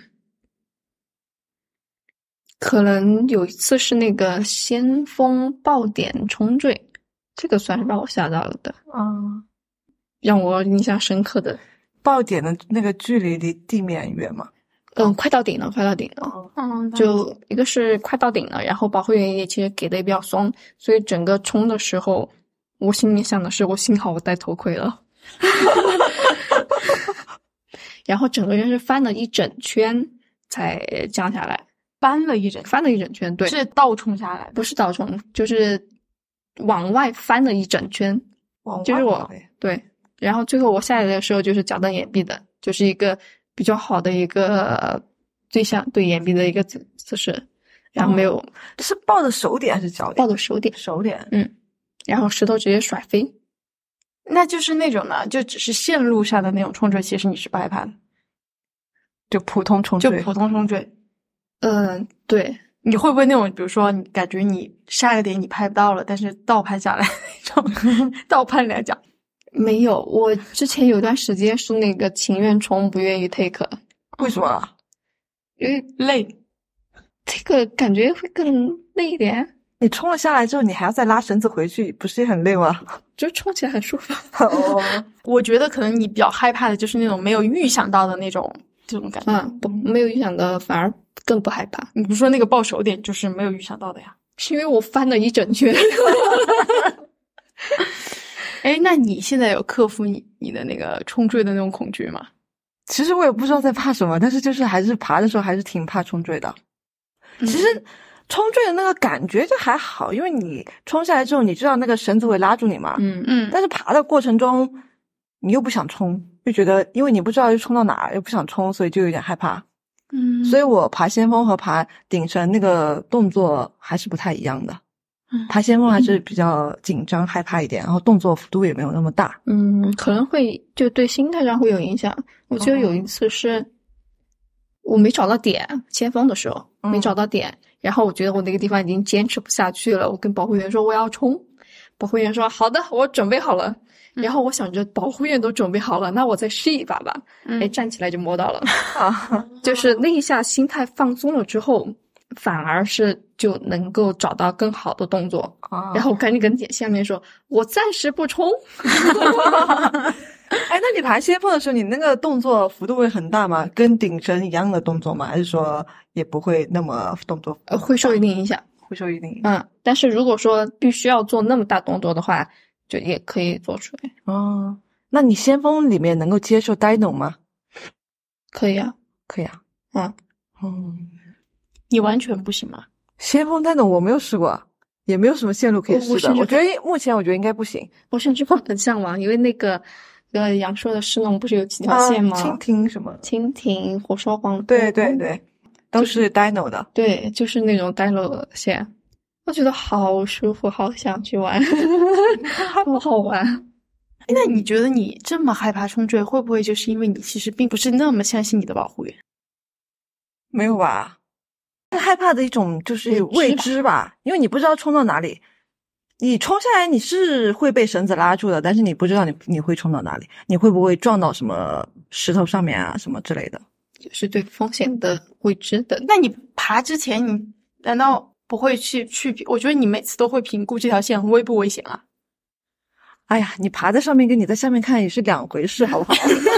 可能有一次是那个先锋爆点冲坠，这个算是把我吓到了的啊、 嗯，让我印象深刻的。 爆点的那个距离离地面远吗？ 嗯，快到顶了，快到顶了。 嗯， 就一个是快到顶了，然后保护员也其实给的也比较松，所以整个冲的时候，我心里想的是，我幸好我戴头盔了。然后整个人是翻了一整圈才降下来。 翻了一整翻了一整圈，对， 是倒冲下来， 不是倒冲，就是往外翻了一整圈， 往外就是我对，然后最后我下来的时候就是脚蹬岩壁的，就是一个比较好的一个对象对岩壁的一个姿姿势，然后没有、 哦、是抱的手点还是脚点？ 抱的手点， 手点， 嗯，然后石头直接甩飞， 那就是那种呢，就只是线路上的那种冲坠，其实你是不害怕的， 就普通冲坠， 就普通冲坠。 嗯、呃，对， 你会不会那种，比如说你感觉你下个点你拍不到了，但是倒拍下来那种倒拍两脚？ 没有，我之前有段时间是那个情愿冲不愿意 take， 为什么？ 因为累， 这个感觉会更累一点。 你冲了下来之后，你还要再拉绳子回去，不是也很累吗？ 就冲起来很舒服。 哦， 我觉得可能你比较害怕的就是那种没有预想到的那种这种感觉。 嗯，不，没有预想到，反而更不害怕。 你不是说那个抱手点就是没有预想到的呀？ 是因为我翻了一整圈。 哎，那你现在有克服你你的那个冲坠的那种恐惧吗？ 其实我也不知道在怕什么，但是就是还是爬的时候还是挺怕冲坠的。其实冲坠的那个感觉就还好，因为你冲下来之后你知道那个绳子会拉住你嘛。 嗯嗯。 但是爬的过程中你又不想冲，就觉得因为你不知道又冲到哪又不想冲，所以就有点害怕。 嗯。 所以我爬先锋和爬顶绳那个动作还是不太一样的。爬先锋还是比较紧张害怕一点，然后动作幅度也没有那么大。 嗯，可能会就对心态上会有影响。我记得有一次是我没找到点，先锋的时候没找到点，嗯，然后我觉得我那个地方已经坚持不下去了，我跟保护员说我要冲，保护员说好的，我准备好了。嗯，然后我想着保护员都准备好了，那我再试一把吧。嗯，哎，站起来就摸到了。啊，就是那一下心态放松了之后，反而是就能够找到更好的动作。啊，然后赶紧跟点下面说我暂时不冲。 哎，那你爬先锋的时候你那个动作幅度会很大吗？跟顶绳一样的动作吗？还是说也不会那么动作呃，会受一定影响， 会受一定影响。 嗯，但是如果说必须要做那么大动作的话，就也可以做出来。 哦，那你先锋里面能够接受 dyno 吗？ 可以啊， 可以啊。 嗯嗯， 你完全不行吗？ 先锋 dyno 我没有试过，也没有什么线路可以试的。我, 我觉得目前我觉得应该不行。 我甚至很向往，因为那个呃杨说的士农不是有几条线吗？ 啊、蜻蜓什么？ 蜻蜓、火烧黄土。 对对对，都是 dyno 的。 对，就是那种 dyno 的线。我觉得好舒服，好想去玩，好好玩。 那你觉得你这么害怕冲坠，会不会就是因为你其实并不是那么相信你的保护员？ 没有吧，害怕的一种就是未知吧，因为你不知道冲到哪里。你冲下来你是会被绳子拉住的，但是你不知道你你会冲到哪里，你会不会撞到什么石头上面啊什么之类的， 就是对风险的未知的。 那你爬之前你难道不会去去我觉得你每次都会评估这条线危不危险啊？ 哎呀，你爬在上面跟你在下面看也是两回事好不好？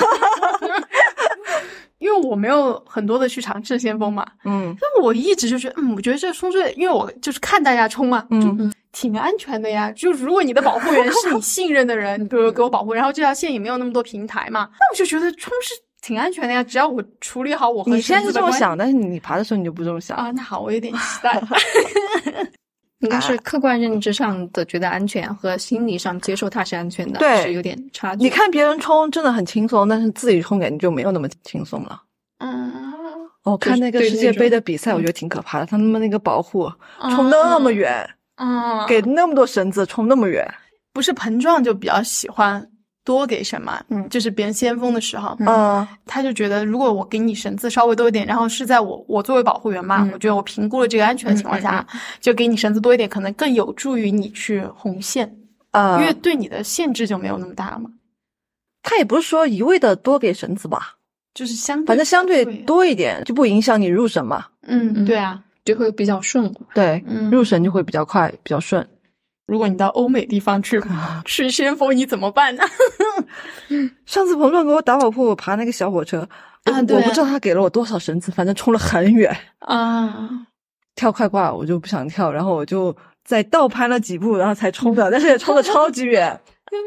因为我没有很多的去尝试先锋嘛， 嗯， 但我一直就觉得，嗯，我觉得这个冲坠，因为我就是看大家冲嘛， 嗯， 就挺安全的呀。就如果你的保护员是你信任的人，比如给我保护，然后这条线也没有那么多平台嘛，那我就觉得冲是挺安全的呀。只要我处理好我和你现在是这么想，但是你爬的时候你就不这么想啊。那好，我有点期待。 应该是客观认知上的觉得安全和心理上接受它是安全的， 对， 是有点差距。 你看别人冲真的很轻松，但是自己冲感觉就没有那么轻松了。 嗯， 哦，看那个世界杯的比赛，我觉得挺可怕的。他们那个保护冲那么远， 嗯， 给那么多绳子冲那么远， 不是膨胀就比较喜欢多给绳嘛，嗯，就是别人先锋的时候， 嗯， 他就觉得如果我给你绳子稍微多一点，然后是在我我作为保护员嘛，嗯，我觉得我评估了这个安全的情况下，嗯嗯嗯，就给你绳子多一点，可能更有助于你去红线， 呃， 因为对你的限制就没有那么大了嘛。 他也不是说一味的多给绳子吧， 就是相对反正相对多一点就不影响你入绳嘛。 嗯，对啊， 就会比较顺。 对， 嗯， 入绳就会比较快，比较顺。 如果你到欧美地方去吃先锋，你怎么办呢？ 上次彭壮给我打保护，我爬那个小火车啊，对啊， 我不知道他给了我多少绳子，反正冲了很远啊， 跳快挂我就不想跳，然后我就再倒攀了几步，然后才冲的，但是也冲得超级远。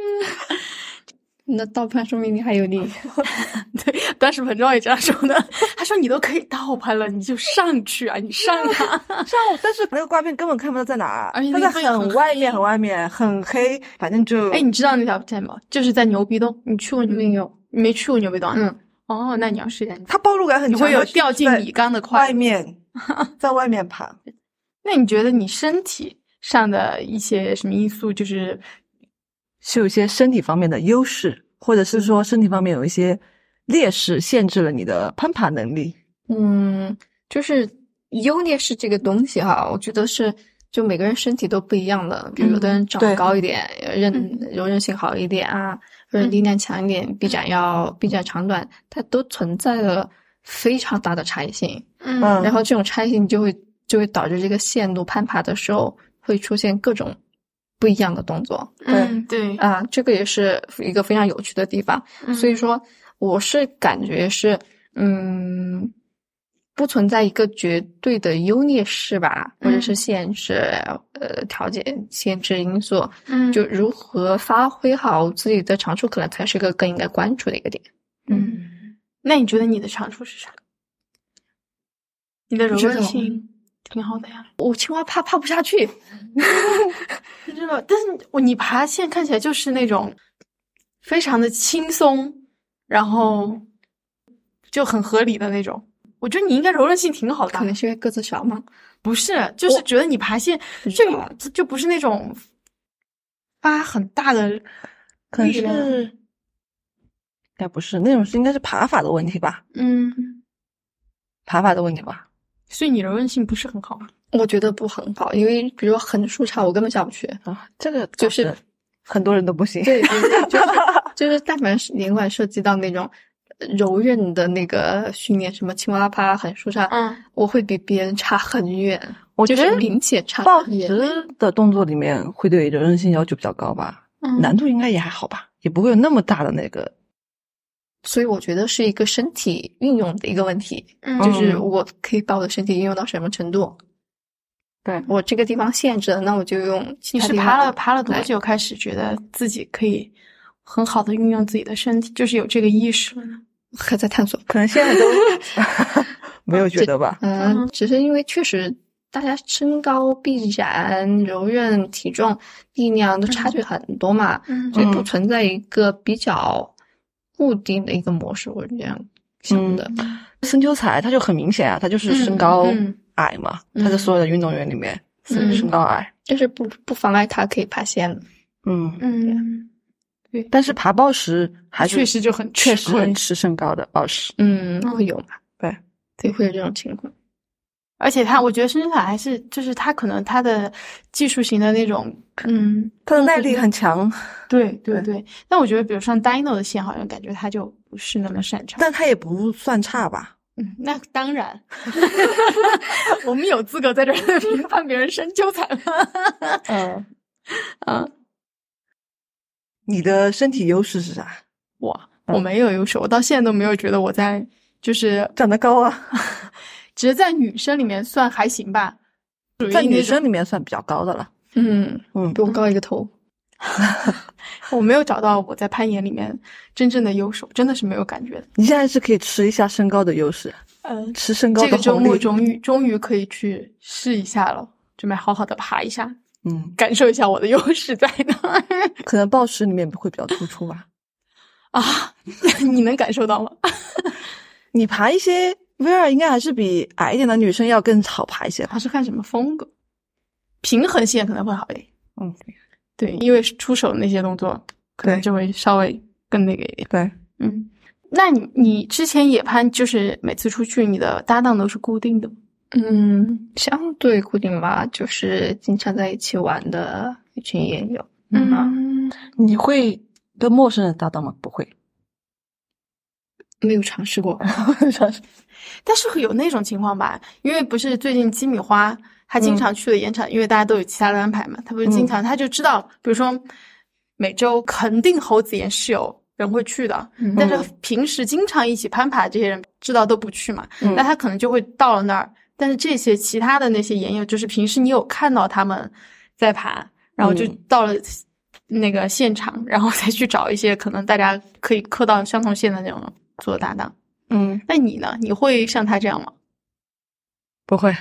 那倒攀说明你还有力。 对，当时彭壮也这样说的，他说你都可以倒攀了，你就上去啊，你上啊， 上。但是那个挂片根本看不到在哪儿， 而且它在很外面，很外面，很黑，反正就。 哎，你知道那条线吗？就是在牛鼻洞，你去过没有？ 你没去过牛鼻洞？ 嗯。 哦，那你要试一下。 它暴露感很强， 你会有掉进米缸的快。 外面，在外面爬。 那你觉得你身体上的一些什么因素，就是是有一些身体方面的优势，或者是说身体方面有一些劣势，限制了你的攀爬能力？ 嗯，就是优劣势这个东西哈，我觉得是就每个人身体都不一样的，比如有的人长高一点，嗯、韧柔韧性好一点啊，或者力量强一点，臂展要臂展长短，它都存在了非常大的差异性。 嗯， 然后这种差异性就会就会导致这个线路攀爬的时候会出现各种不一样的动作。 嗯，对啊，这个也是一个非常有趣的地方。 嗯、 所以说，我是感觉是，嗯，不存在一个绝对的优劣势吧，或者是限制，呃，条件限制因素。 嗯， 就如何发挥好自己的长处，可能才是个更应该关注的一个点。 嗯， 那你觉得你的长处是啥？你的柔韧性挺好的呀。 我青蛙爬爬不下去， 真的。但是我你爬线看起来就是那种非常的轻松，然后就很合理的那种。我觉得你应该柔韧性挺好的。 可能是因为个子小吗？ 不是，就是觉得你爬线就就不是那种发很大的， 可能是应该不是那种，是应该是爬法的问题吧？ 嗯， 爬法的问题吧。 所以你柔韧性不是很好吗？ 我觉得不很好，因为比如说横竖叉我根本下不去啊，这个就是很多人都不行。 对，就是就是但凡是尽管涉及到那种柔韧的那个训练，什么青蛙爬、横竖叉， 嗯， 我会比别人差很远。 我觉得明显差抱持的动作里面会对柔韧性要求比较高吧，嗯，难度应该也还好吧，也不会有那么大的那个。 所以我觉得是一个身体运用的一个问题，嗯，就是我可以把我的身体运用到什么程度。 对， 我这个地方限制了，那我就用其他地方。 你是爬了爬了多久开始觉得自己可以很好的运用自己的身体，就是有这个意识了呢？ 还在探索， 可能现在都没有觉得吧。 嗯、呃，只是因为确实大家身高必然、柔韧、体重、力量都差距很多嘛，嗯，所以不存在一个比较固定的一个模式，我是这样想的。 嗯，深秋彩它就很明显啊，它就是身高矮嘛，它在所有的运动员里面是身高矮， 但是不不妨碍它可以爬线。 嗯嗯， 对。但是爬抱石还是确实就很确实很吃身高的抱石， 嗯，会有嘛？ 对， 对，会有这种情况。 而且他，我觉得深秋彩还是就是他可能他的技术型的那种，嗯， 他的耐力很强。 对对对。但我觉得，比如像 Dino 的线，好像感觉他就不是那么擅长。 但他也不算差吧？ 嗯，那当然。我们有资格在这儿评判别人深秋彩吗？ 嗯嗯。 你的身体优势是啥？ 我我没有优势，我到现在都没有觉得我在就是长得高啊。 只是在女生里面算还行吧， 在女生里面算比较高的了。 嗯嗯，比我高一个头。 我没有找到我在攀岩里面真正的优势，真的是没有感觉的。 你现在是可以吃一下身高的优势， 嗯， 吃身高的红利。 这个周末终于终于可以去试一下了，准备好好的爬一下， 嗯， 感受一下我的优势在哪。 可能抱石里面会比较突出吧。 啊，你能感受到吗？ 你爬一些 V 二应该还是比矮一点的女生要更好爬一些吧？ 还是看什么风格？平衡线可能会好一点。 嗯， 对，因为出手那些动作可能就会稍微更那个一点。 对， 嗯，那你你之前野攀就是每次出去你的搭档都是固定的吗？ 嗯，相对固定吧，就是经常在一起玩的一群也有。 嗯， 嗯，你会跟陌生人搭档吗？不会。 没有尝试过， 但是会有那种情况吧？因为不是最近鸡米花他经常去的岩场，嗯、因为大家都有其他的安排嘛，他不是经常、嗯、他就知道，比如说每周肯定猴子岩是有人会去的，嗯、但是平时经常一起攀爬这些人知道都不去嘛，嗯、那他可能就会到了那儿，但是这些其他的那些岩友，就是平时你有看到他们在爬，然后就到了那个现场，嗯、然后再去找一些可能大家可以磕到相同线的那种做搭档。 嗯， 那你呢？你会像他这样吗？ 不会。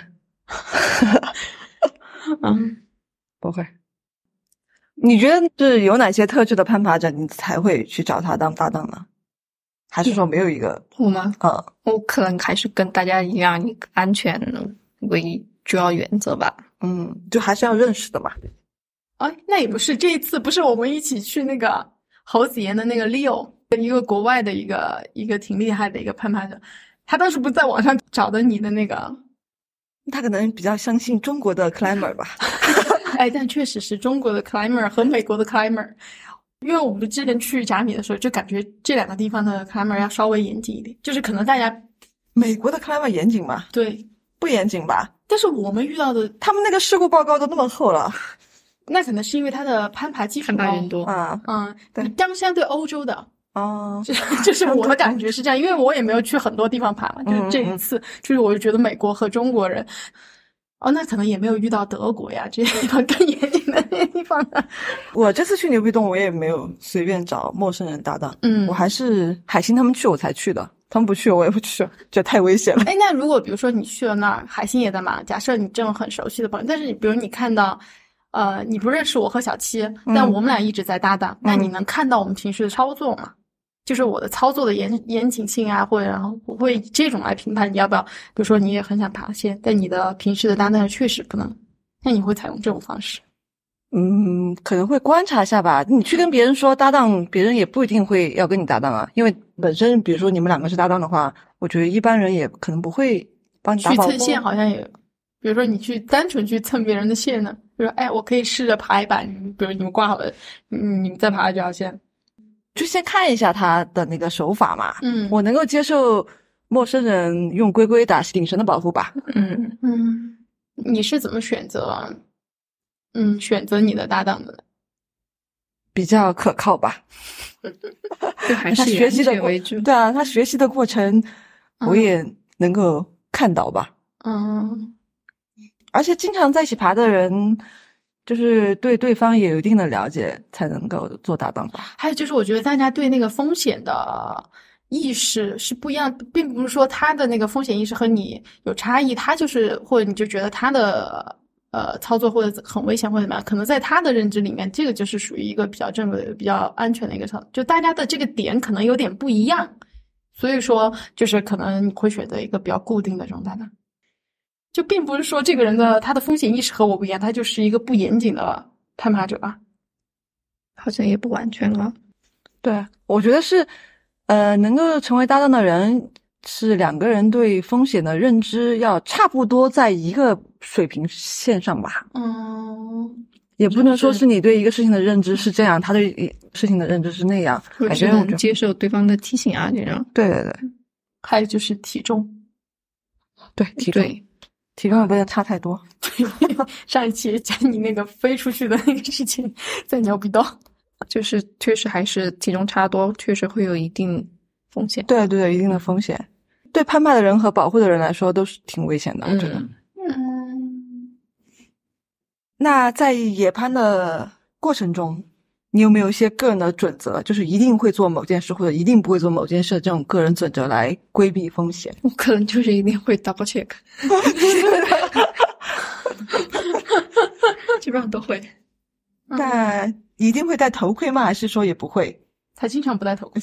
嗯， 不会。你觉得是有哪些特质的攀爬者你才会去找他当搭档呢？还是说没有一个？ 我吗？ 嗯， 我可能还是跟大家一样，以安全为主要原则吧。 嗯，就还是要认识的吧。 哎，那也不是，这一次不是我们一起去那个猴子岩的那个 Leo， 一个国外的一个一个挺厉害的一个攀爬者，他当时不是在网上找的你的那个。 他可能比较相信中国的 climber 吧。 哎，但确实是中国的 climber 和美国的 climber， 因为我们之前去甲米的时候，就感觉这两个地方的 climber 要稍微严谨一点，就是可能大家美国的 climber 严谨吗？ 对， 不严谨吧？ 但是我们遇到的， 他们那个事故报告都那么厚了， 那可能是因为他的攀爬基础高人多啊，嗯，对，当相对欧洲的。 哦， 就就是我的感觉是这样，因为我也没有去很多地方爬嘛，就是这一次，嗯、就是我就觉得美国和中国人，哦，那可能也没有遇到德国呀这些地方更严谨的那些地方的。 我这次去牛逼洞，我也没有随便找陌生人搭档， 嗯， 我还是海星他们去我才去的。 他们不去我也不去，这太危险了。 哎，那如果比如说你去了那儿，海星也在嘛，假设你这种很熟悉的朋友，但是你比如你看到呃你不认识我和小七，但我们俩一直在搭档、嗯、那你能看到我们平时的操作吗？就是我的操作的严严谨性啊，或者然后我会以这种来评判你要不要。比如说你也很想爬线，但你的平时的搭档确实不能，那你会采用这种方式？ 嗯，可能会观察一下吧。你去跟别人说搭档，别人也不一定会要跟你搭档啊，因为本身比如说你们两个是搭档的话，我觉得一般人也可能不会帮你打保护。 去蹭线好像也，比如说你去单纯去蹭别人的线呢，比如说哎，我可以试着爬一把，比如你们挂好了，嗯，你们再爬这条线。 就先看一下他的那个手法嘛， 嗯， 我能够接受陌生人用龟龟打顶绳的保护吧。 嗯嗯，你是怎么选择？嗯，选择你的搭档的？ 比较可靠吧。 就还是学习的过为主。 对啊，他学习的过程我也能够看到吧。 嗯， 而且经常在一起爬的人。就是对对方也有一定的了解才能够做搭档吧。 还有就是我觉得大家对那个风险的意识是不一样，并不是说他的那个风险意识和你有差异，他就是或者你就觉得他的呃操作或者很危险或者怎么样，可能在他的认知里面这个就是属于一个比较正规比较安全的一个操作，就大家的这个点可能有点不一样，所以说就是可能你会选择一个比较固定的这种搭档。就并不是说这个人的他的风险意识和我不一样，他就是一个不严谨的攀爬者吧？ 好像也不完全啊。 对，我觉得是，呃，能够成为搭档的人是两个人对风险的认知要差不多在一个水平线上吧。 嗯， 也不能说是你对一个事情的认知是这样，他对事情的认知是那样，感觉能接受对方的提醒啊，这种。 对对对， 还有就是体重， 对体重。对体重也不能差太多。 对，上一期讲你那个飞出去的那个事情，在牛逼道， 就是确实还是体重差多，确实会有一定风险。 对对对，一定的风险。对攀爬的人和保护的人来说都是挺危险的，我觉得。 嗯。 那在野攀的过程中，你有没有一些个人的准则，就是一定会做某件事或者一定不会做某件事的这种个人准则来规避风险？ 我可能就是一定会 double check。基本上都会。 但一定会戴头盔吗？还是说也不会？ 他经常不戴头盔。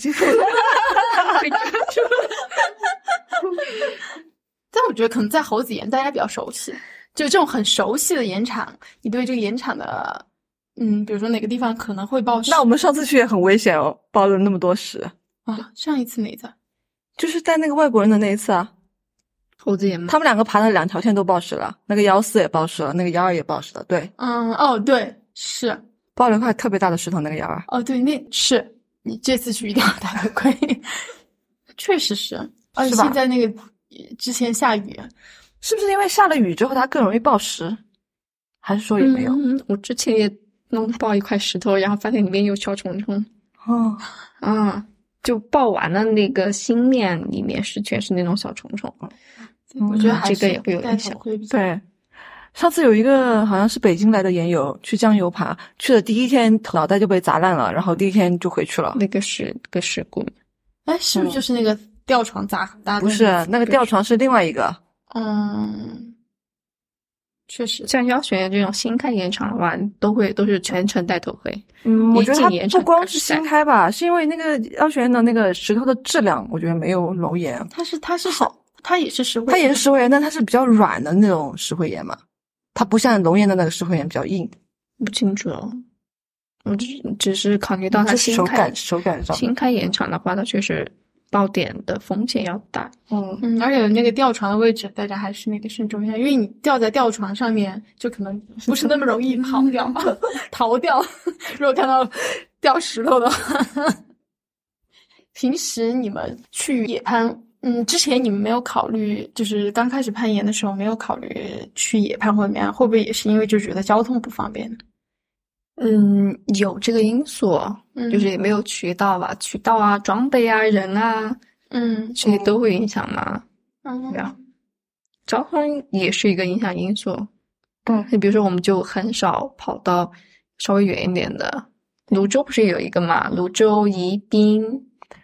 但我觉得可能在猴子岩大家比较熟悉，就这种很熟悉的岩场，你对这个岩场的嗯，比如说哪个地方可能会爆石。 那我们上次去也很危险哦，爆了那么多石啊！上一次哪一次？ 就是带那个外国人的那一次啊。 猴子岩吗？ 他们两个爬的两条线都爆石了，那个幺四也爆石了，那个幺二也爆石了。对， 嗯，哦，对，是爆了一块特别大的石头，那个幺二。 哦，对，那是你这次去一定要戴头盔，确实是。而且现在那个之前下雨， 是不是因为下了雨之后它更容易爆石？还是说也没有？ 嗯，我之前也弄爆一块石头，然后发现里面有小虫虫。 哦， 啊，就爆完了那个芯面里面是全是那种小虫虫。 嗯、我觉得还这个也会有影响。 对，上次有一个好像是北京来的岩友去江油爬，去的第一天脑袋就被砸烂了，然后第一天就回去了。 那个是个事故。 哎，是不是就是那个吊床砸很大的？ 不是，那个吊床是另外一个。 嗯。确实， 像妖学院这种新开岩场的话，都会都是全程戴头盔。 嗯，我觉得它不光是新开吧，是因为那个妖学院的那个石头的质量，我觉得没有龙岩。 它是它是好，它也是石灰， 它也是石灰岩，但它是比较软的那种石灰岩嘛，它不像龙岩的那个石灰岩比较硬。 不清楚哦，我只只是考虑到它新开手感手感上新开岩场的话，它确实爆点的风险要大。 嗯嗯，而且那个吊床的位置，大家还是那个慎重一下，因为你吊在吊床上面，就可能不是那么容易跑掉、逃掉。如果看到掉石头的话，平时你们去野攀，嗯，之前你们没有考虑，就是刚开始攀岩的时候没有考虑去野攀或者怎么样，会不会也是因为就觉得交通不方便呢？ 嗯，有这个因素，嗯，就是也没有渠道吧，渠道啊、装备啊、人啊， 嗯， 这些都会影响嘛。 嗯， 对啊，交通也是一个影响因素。 对， 你比如说，我们就很少跑到稍微远一点的，泸州不是有一个嘛？泸州、宜宾，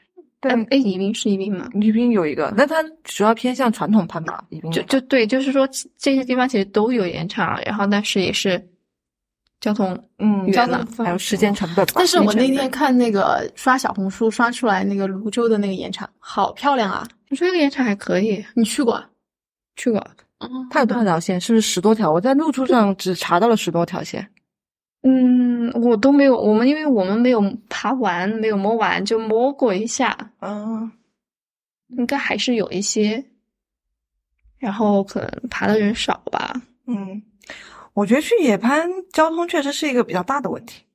对， 哎，宜宾是宜宾吗？ 宜宾有一个，那它主要偏向传统攀爬。宜宾就就对，就是说这些地方其实都有盐场，然后但是也是交通嗯远了， 还有时间成本吧。 但是我那天看那个刷小红书刷出来那个泸州的那个盐场，好漂亮啊！ 我觉得盐场还可以， 你去过？ 去过。 嗯， 它有多少条线？是不是十多条？我在路途上只查到了十多条线。 嗯，我都没有，我们因为我们没有爬完，没有摸完，就摸过一下。 嗯， 应该还是有一些，然后可能爬的人少吧。 嗯，我觉得去野攀交通确实是一个比较大的问题。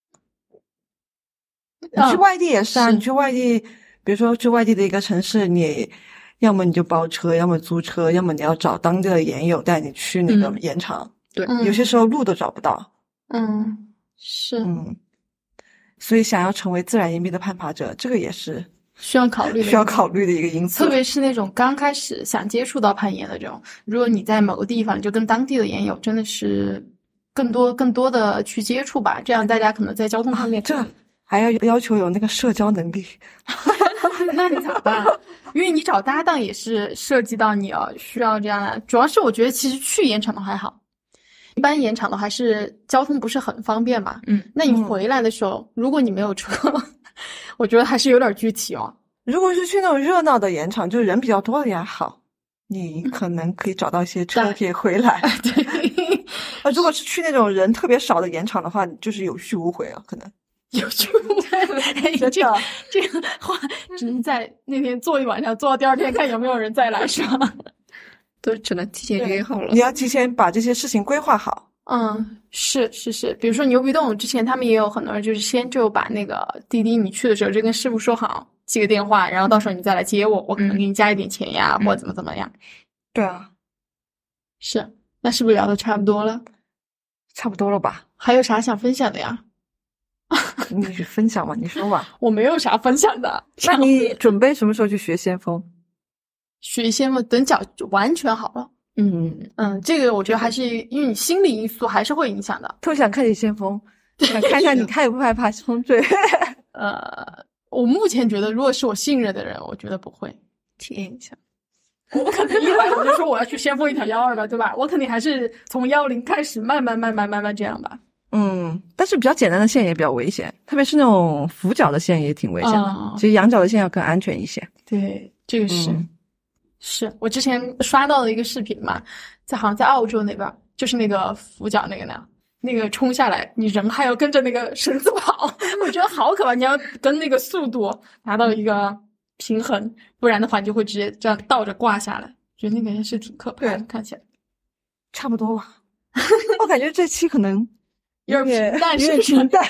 你去外地也是啊， 是你去外地，比如说去外地的一个城市，你要么你就包车，要么租车，要么你要找当地的盐友带你去那个嗯盐场。 对， 嗯有些时候路都找不到。 嗯，是， 嗯，所以想要成为自然岩壁的攀爬者，这个也是需要考虑的， 需要考虑的一个因素。 特别是那种刚开始想接触到攀岩的这种，如果你在某个地方就跟当地的岩友真的是更多更多的去接触吧，这样大家可能在交通方面、 啊、这还要要求有那个社交能力。 那你咋办？因为你找搭档也是涉及到你要需要这样的，主要是我觉得其实去盐场的还好。一般盐场的还是交通不是很方便嘛， 嗯， 那你回来的时候，嗯、如果你没有车，我觉得还是有点具体哦。 如果是去那种热闹的盐场，就人比较多的也好，你可能可以找到一些车可以回来。 对， 啊，如果是去那种人特别少的盐场的话，就是有去无回啊，可能有去无回。这个这个话只能在那天坐一晚上，坐到第二天看有没有人再来，是吧？ 都只能提前约好了。 你要提前把这些事情规划好。 嗯，是是是，比如说牛皮洞之前他们也有很多人就是先就把那个滴滴你去的时候就跟师傅说好，记个电话，然后到时候你再来接我，我可能给你加一点钱呀， 嗯、 或者怎么怎么样。 对啊， 是，那是不是聊得差不多了？ 差不多了吧？ 还有啥想分享的呀？ 你分享嘛，你说吧。 我没有啥分享的。 那你准备什么时候去学先锋？ 学先锋，等脚完全好了。 嗯嗯，这个我觉得还是因为你心理因素还是会影响的。 特别想看你先锋，想看一下你害不害怕风坠。 呃，我目前觉得，如果是我信任的人，我觉得不会体验一下。 我不可能一来我就说我要去先锋一条幺二吧，对吧？我肯定还是从幺零开始，慢慢慢慢慢慢这样吧。 嗯，但是比较简单的线也比较危险，特别是那种俯角的线也挺危险的。 嗯、 其实仰角的线要更安全一些。 对，这个是。 嗯是我之前刷到的一个视频嘛，在好像在澳洲那边，就是那个俯角那个那样，那个冲下来，你人还要跟着那个绳子跑，我觉得好可怕。你要跟那个速度达到一个平衡，不然的话你就会直接这样倒着挂下来，觉得那个也是挺可怕的。看起来差不多吧。我感觉这期可能有点平淡， 有点平淡。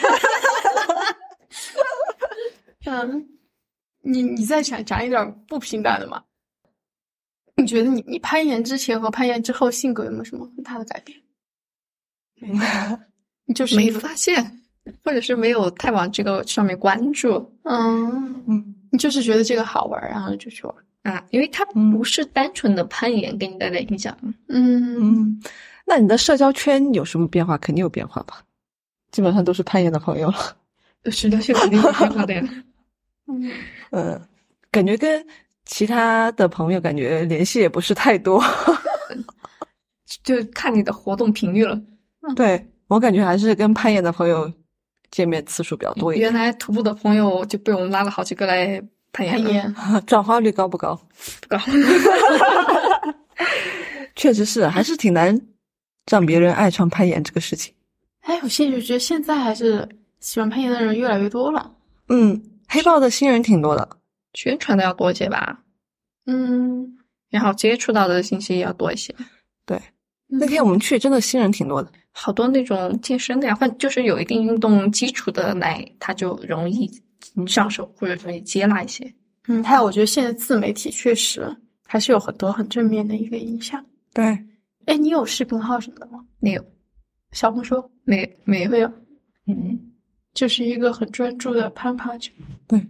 嗯，你你再想讲一点不平淡的吗？你觉得你你攀岩之前和攀岩之后性格有没有什么很大的改变？你就是没发现，或者是没有太往这个上面关注。 嗯嗯，你就是觉得这个好玩，然后就去玩啊，因为它不是单纯的攀岩给你带来影响。 嗯嗯，那你的社交圈有什么变化？肯定有变化吧？基本上都是攀岩的朋友了。 社交圈肯定有变化的呀。 嗯嗯，感觉跟其他的朋友感觉联系也不是太多， 就看你的活动频率了。 对，我感觉还是跟攀岩的朋友见面次数比较多一点。 原来徒步的朋友就被我们拉了好几个来攀岩。 攀岩转化率高不高？ 不高。 确实是，还是挺难让别人爱上攀岩这个事情。 哎，我现在就觉得现在还是喜欢攀岩的人越来越多了。 嗯，黑豹的新人挺多的。 宣传的要多一些吧， 嗯， 然后接触到的信息也要多一些。 对，那天我们去真的新人挺多的， 好多那种健身的呀，或就是有一定运动基础的来，他就容易上手，或者说接纳一些。 嗯，还有我觉得现在自媒体确实还是有很多很正面的一个影响。 对， 哎，你有视频号什么的吗？ 没有。 小红书？ 没没有没有。 嗯， 就是一个很专注的攀爬者。 对。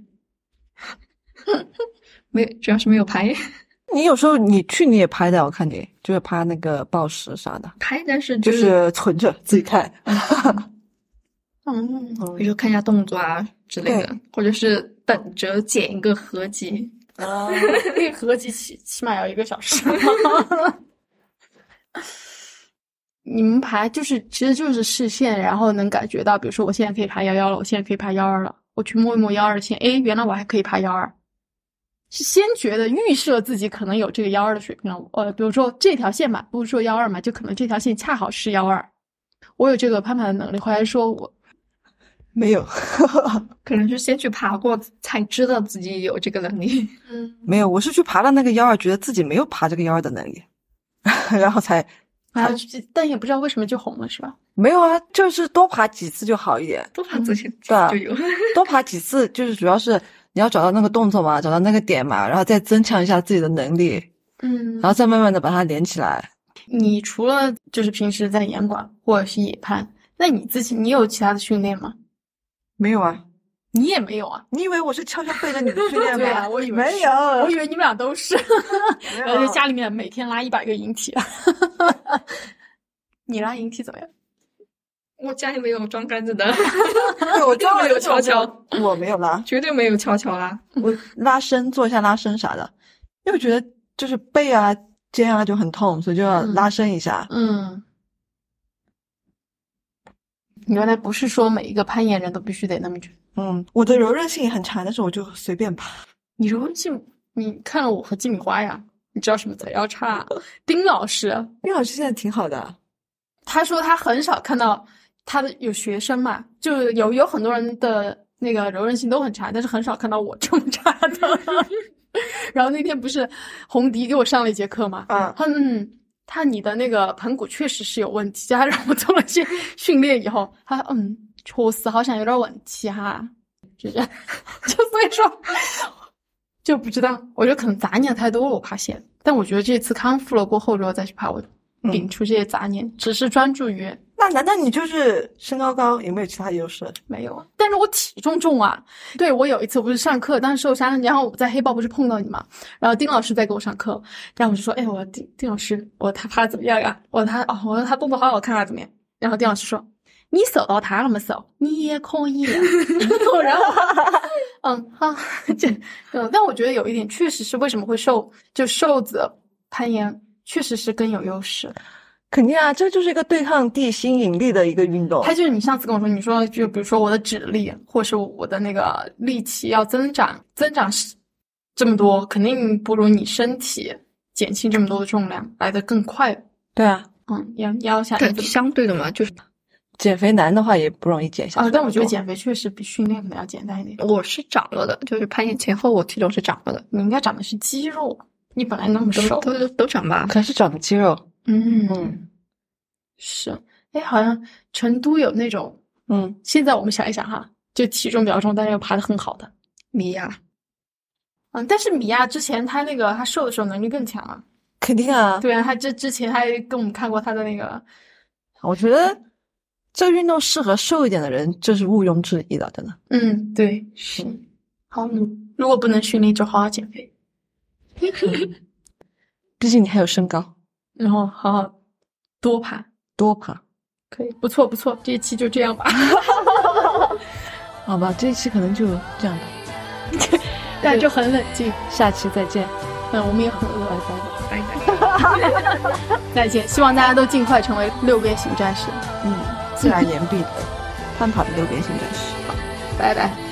没，主要是没有拍。 你有时候你去你也拍的，我看你就是拍那个报时啥的， 拍但是就是、就是存着自己看。 嗯， 比如说看一下动作啊之类的，或者是等等着剪一个合集。 啊，那个合集起起码要一个小时。你们爬就是其实就是视线，然后能感觉到，比如说我现在可以爬幺幺了，我现在可以爬幺二了，我去摸一摸幺二线，诶，原来我还可以爬幺二，是先觉得预设自己可能有这个幺二的水平了。呃，比如说这条线嘛，不是说幺二嘛，就可能这条线恰好是幺二，我有这个攀爬的能力。后来说我没有， 可能是先去爬过才知道自己有这个能力。 嗯， 没有，我是去爬了那个幺二，觉得自己没有爬这个幺二的能力，然后才。 啊，但也不知道为什么就红了，是吧？ 没有啊，就是多爬几次就好一点， 多爬几次就有。 多爬几次就是主要是你要找到那个动作嘛，找到那个点嘛，然后再增强一下自己的能力， 嗯， 然后再慢慢的把它连起来。 你除了就是平时在岩馆或者是野攀，那你自己你有其他的训练吗？ 没有啊。 你也没有啊？ 你以为我是悄悄背着你的训练吗？ 对啊，我以为没有， 我以为你们俩都是。然后在家里面每天拉一百个引体。你拉引体怎么样？ 我家里没有装杆子的。 对，我装没有悄悄， 我没有拉， 绝对没有悄悄拉。 我拉伸，做一下拉伸啥的，因为我觉得就是背啊、肩啊就很痛，所以就要拉伸一下。 嗯。你原来不是说每一个攀岩人都必须得那么卷。 嗯，我的柔韧性也很差，但是我就随便爬。 你柔韧性，你看了我和金米花呀，你知道什么才要差？丁老师， 丁老师现在挺好的。 他说他很少看到他的有学生嘛，就有有很多人的那个柔韧性都很差，但是很少看到我这么差的。然后那天不是红迪给我上了一节课嘛， 嗯， 他嗯。他你的那个盆骨确实是有问题，他让我做了些训练以后，他嗯，确实好像有点问题哈，就是就所以说就不知道，我觉得可能杂念太多了，我发现。但我觉得这次康复了过后之后再去爬，我摒除这些杂念，嗯、只是专注于。 那难道你就是身高高，有没有其他优势？ 没有，但是我体重重啊。对，我有一次不是上课，当时受伤，然后我在黑豹不是碰到你嘛，然后丁老师在给我上课，然后我就说，哎，我丁丁老师，我他爬怎么样呀？我他哦，我说他动作好好看啊，怎么样？然后丁老师说，你瘦到他那么瘦，你也可以、啊。然后，嗯，好，这嗯，但我觉得有一点确实是为什么会瘦，就瘦子攀岩确实是更有优势。 肯定啊，这就是一个对抗地心引力的一个运动。 它就是你上次跟我说，你说就比如说我的指力，或是我的那个力气要增长，增长这么多，肯定不如你身体减轻这么多的重量来得更快。 对啊， 嗯，要要想对相对的嘛，就是减肥难的话也不容易减下来。 啊，但我觉得减肥确实比训练可能要简单一点。 我是长了的，就是攀岩前后我体重是长了的。 你应该长的是肌肉，你本来那么瘦， 都都都长吧？ 可是长的肌肉。 嗯嗯，是，哎，好像成都有那种，嗯，现在我们想一想哈，就体重比较重，但是又爬得很好的米娅， 嗯，但是米娅之前她那个她瘦的时候能力更强啊， 肯定啊， 对啊，她这之前还跟我们看过她的那个， 我觉得这个运动适合瘦一点的人，这是毋庸置疑的，真的。 嗯，对，是，好，如果不能训练，就好好减肥， 毕竟你还有身高， 然后好好多爬。 多爬， 可以，不错不错，这一期就这样吧。 好吧，这一期可能就这样吧。 但就很冷静， 下期再见。 嗯，我们也很饿， 拜拜。 再见，希望大家都尽快成为六边形战士。 嗯，自然岩壁攀爬的六边形战士。 好，拜拜。